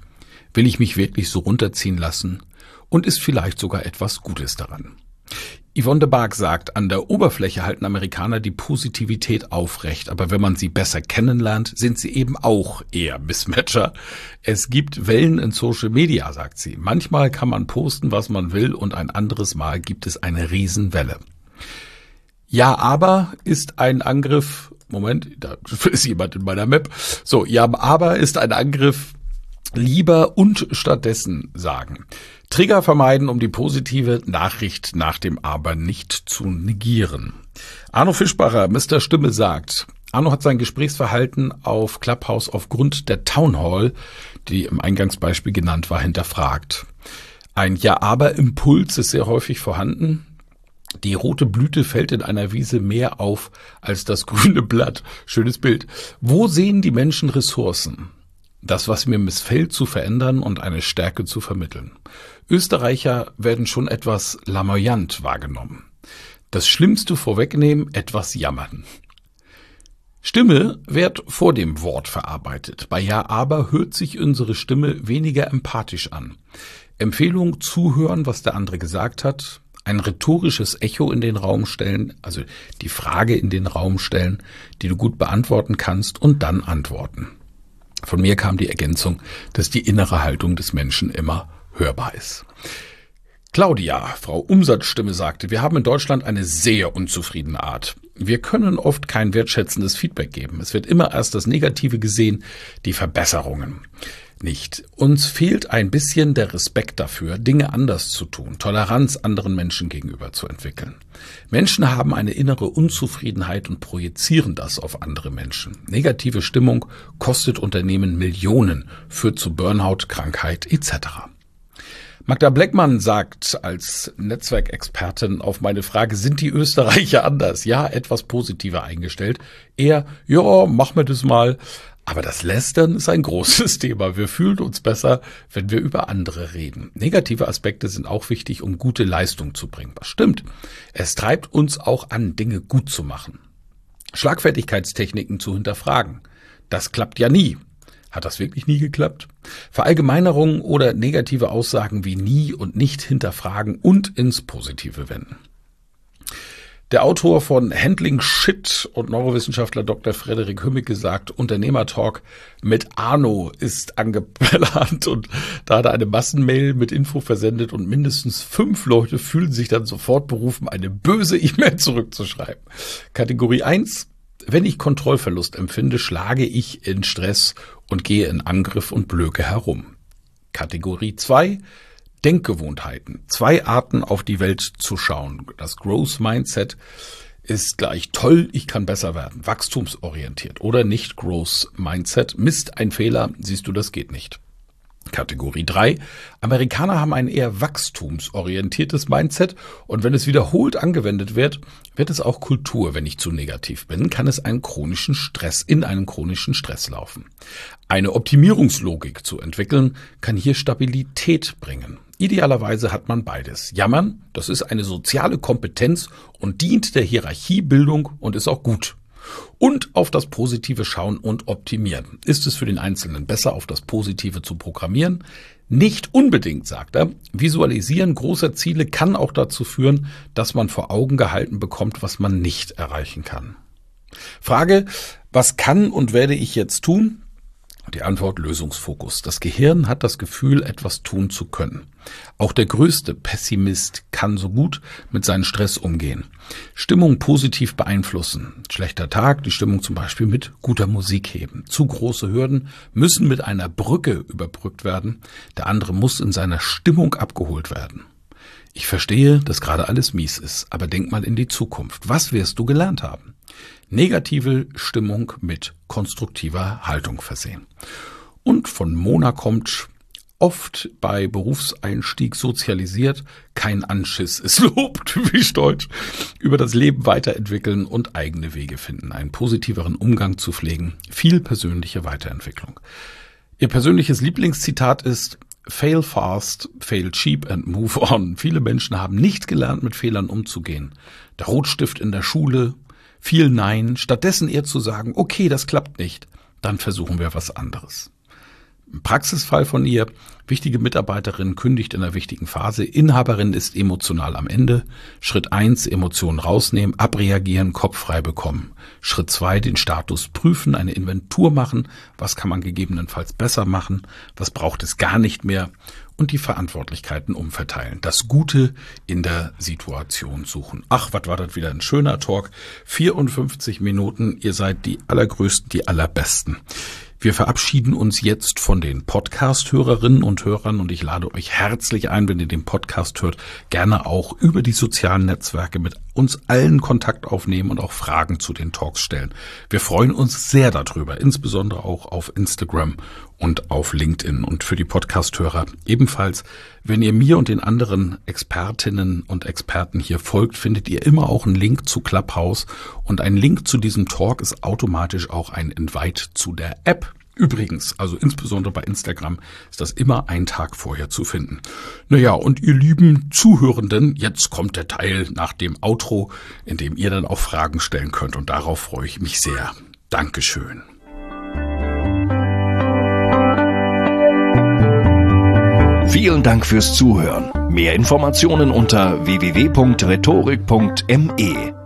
Will ich mich wirklich so runterziehen lassen? Und ist vielleicht sogar etwas Gutes daran? Yvonne de Barg sagt, an der Oberfläche halten Amerikaner die Positivität aufrecht, aber wenn man sie besser kennenlernt, sind sie eben auch eher Mismatcher. Es gibt Wellen in Social Media, sagt sie. Manchmal kann man posten, was man will, und ein anderes Mal gibt es eine Riesenwelle. Ja, aber ist ein Angriff, Moment, da ist jemand in meiner Map. So, ja, aber ist ein Angriff lieber und stattdessen sagen. Trigger vermeiden, um die positive Nachricht nach dem Aber nicht zu negieren. Arno Fischbacher, Mister Stimme, sagt, Arno hat sein Gesprächsverhalten auf Clubhouse aufgrund der Town Hall, die im Eingangsbeispiel genannt war, hinterfragt. Ein Ja-Aber-Impuls ist sehr häufig vorhanden. Die rote Blüte fällt in einer Wiese mehr auf als das grüne Blatt. Schönes Bild. Wo sehen die Menschen Ressourcen? Das, was mir missfällt, zu verändern und eine Stärke zu vermitteln. Österreicher werden schon etwas lamoyant wahrgenommen. Das Schlimmste vorwegnehmen, etwas jammern. Stimme wird vor dem Wort verarbeitet. Bei Ja, aber hört sich unsere Stimme weniger empathisch an. Empfehlung: zuhören, was der andere gesagt hat. Ein rhetorisches Echo in den Raum stellen, also die Frage in den Raum stellen, die du gut beantworten kannst, und dann antworten. Von mir kam die Ergänzung, dass die innere Haltung des Menschen immer hörbar ist. Claudia, Frau Umsatzstimme, sagte, wir haben in Deutschland eine sehr unzufriedene Art. Wir können oft kein wertschätzendes Feedback geben. Es wird immer erst das Negative gesehen, die Verbesserungen nicht. Uns fehlt ein bisschen der Respekt dafür, Dinge anders zu tun, Toleranz anderen Menschen gegenüber zu entwickeln. Menschen haben eine innere Unzufriedenheit und projizieren das auf andere Menschen. Negative Stimmung kostet Unternehmen Millionen, führt zu Burnout, Krankheit et cetera. Magda Bleckmann sagt als Netzwerkexpertin auf meine Frage, sind die Österreicher anders? Ja, etwas positiver eingestellt. Eher, ja, mach mir das mal. Aber das Lästern ist ein großes Thema. Wir fühlen uns besser, wenn wir über andere reden. Negative Aspekte sind auch wichtig, um gute Leistung zu bringen. Das stimmt. Es treibt uns auch an, Dinge gut zu machen. Schlagfertigkeitstechniken zu hinterfragen. Das klappt ja nie. Hat das wirklich nie geklappt? Verallgemeinerungen oder negative Aussagen wie nie und nicht hinterfragen und ins Positive wenden. Der Autor von Handling Shit und Neurowissenschaftler Doktor Frederik Hümmicke sagt, Unternehmertalk mit Arno ist angeplant, und da hat er eine Massenmail mit Info versendet und mindestens fünf Leute fühlen sich dann sofort berufen, eine böse E-Mail zurückzuschreiben. Kategorie eins. Wenn ich Kontrollverlust empfinde, schlage ich in Stress und gehe in Angriff und blöke herum. Kategorie zwei. Denkgewohnheiten. Zwei Arten, auf die Welt zu schauen. Das Growth Mindset ist gleich toll, ich kann besser werden. Wachstumsorientiert oder nicht Growth Mindset. Mist, ein Fehler, siehst du, das geht nicht. Kategorie drei. Amerikaner haben ein eher wachstumsorientiertes Mindset, und wenn es wiederholt angewendet wird, wird es auch Kultur. Wenn ich zu negativ bin, kann es einen chronischen Stress, in einen chronischen Stress laufen. Eine Optimierungslogik zu entwickeln, kann hier Stabilität bringen. Idealerweise hat man beides. Jammern, das ist eine soziale Kompetenz und dient der Hierarchiebildung und ist auch gut. Und auf das Positive schauen und optimieren. Ist es für den Einzelnen besser, auf das Positive zu programmieren? Nicht unbedingt, sagt er. Visualisieren großer Ziele kann auch dazu führen, dass man vor Augen gehalten bekommt, was man nicht erreichen kann. Frage, was kann und werde ich jetzt tun? Die Antwort: Lösungsfokus. Das Gehirn hat das Gefühl, etwas tun zu können. Auch der größte Pessimist kann so gut mit seinem Stress umgehen. Stimmung positiv beeinflussen. Schlechter Tag, die Stimmung zum Beispiel mit guter Musik heben. Zu große Hürden müssen mit einer Brücke überbrückt werden. Der andere muss in seiner Stimmung abgeholt werden. Ich verstehe, dass gerade alles mies ist, aber denk mal in die Zukunft. Was wirst du gelernt haben? Negative Stimmung mit konstruktiver Haltung versehen. Und von Mona kommt: oft bei Berufseinstieg sozialisiert, kein Anschiss ist Lob, typisch deutsch, über das Leben weiterentwickeln und eigene Wege finden, einen positiveren Umgang zu pflegen, viel persönliche Weiterentwicklung. Ihr persönliches Lieblingszitat ist: Fail fast, fail cheap and move on. Viele Menschen haben nicht gelernt, mit Fehlern umzugehen. Der Rotstift in der Schule, viel Nein, stattdessen eher zu sagen, okay, das klappt nicht, dann versuchen wir was anderes. Ein Praxisfall von ihr: Wichtige Mitarbeiterin kündigt in einer wichtigen Phase. Inhaberin ist emotional am Ende. Schritt eins, Emotionen rausnehmen, abreagieren, Kopf frei bekommen. Schritt zwei, den Status prüfen, eine Inventur machen. Was kann man gegebenenfalls besser machen? Was braucht es gar nicht mehr? Und die Verantwortlichkeiten umverteilen. Das Gute in der Situation suchen. Ach, was war das wieder ein schöner Talk. vierundfünfzig Minuten. Ihr seid die Allergrößten, die Allerbesten. Wir verabschieden uns jetzt von den Podcast-Hörerinnen und Hörern und ich lade euch herzlich ein, wenn ihr den Podcast hört, gerne auch über die sozialen Netzwerke mit uns allen Kontakt aufnehmen und auch Fragen zu den Talks stellen. Wir freuen uns sehr darüber, insbesondere auch auf Instagram und auf LinkedIn. Und für die Podcast-Hörer ebenfalls, wenn ihr mir und den anderen Expertinnen und Experten hier folgt, findet ihr immer auch einen Link zu Clubhouse und ein Link zu diesem Talk ist automatisch auch ein Invite zu der App. Übrigens, also insbesondere bei Instagram ist das immer einen Tag vorher zu finden. Naja, und ihr lieben Zuhörenden, jetzt kommt der Teil nach dem Outro, in dem ihr dann auch Fragen stellen könnt und darauf freue ich mich sehr. Dankeschön. Vielen Dank fürs Zuhören. Mehr Informationen unter w w w punkt rhetorik punkt m e.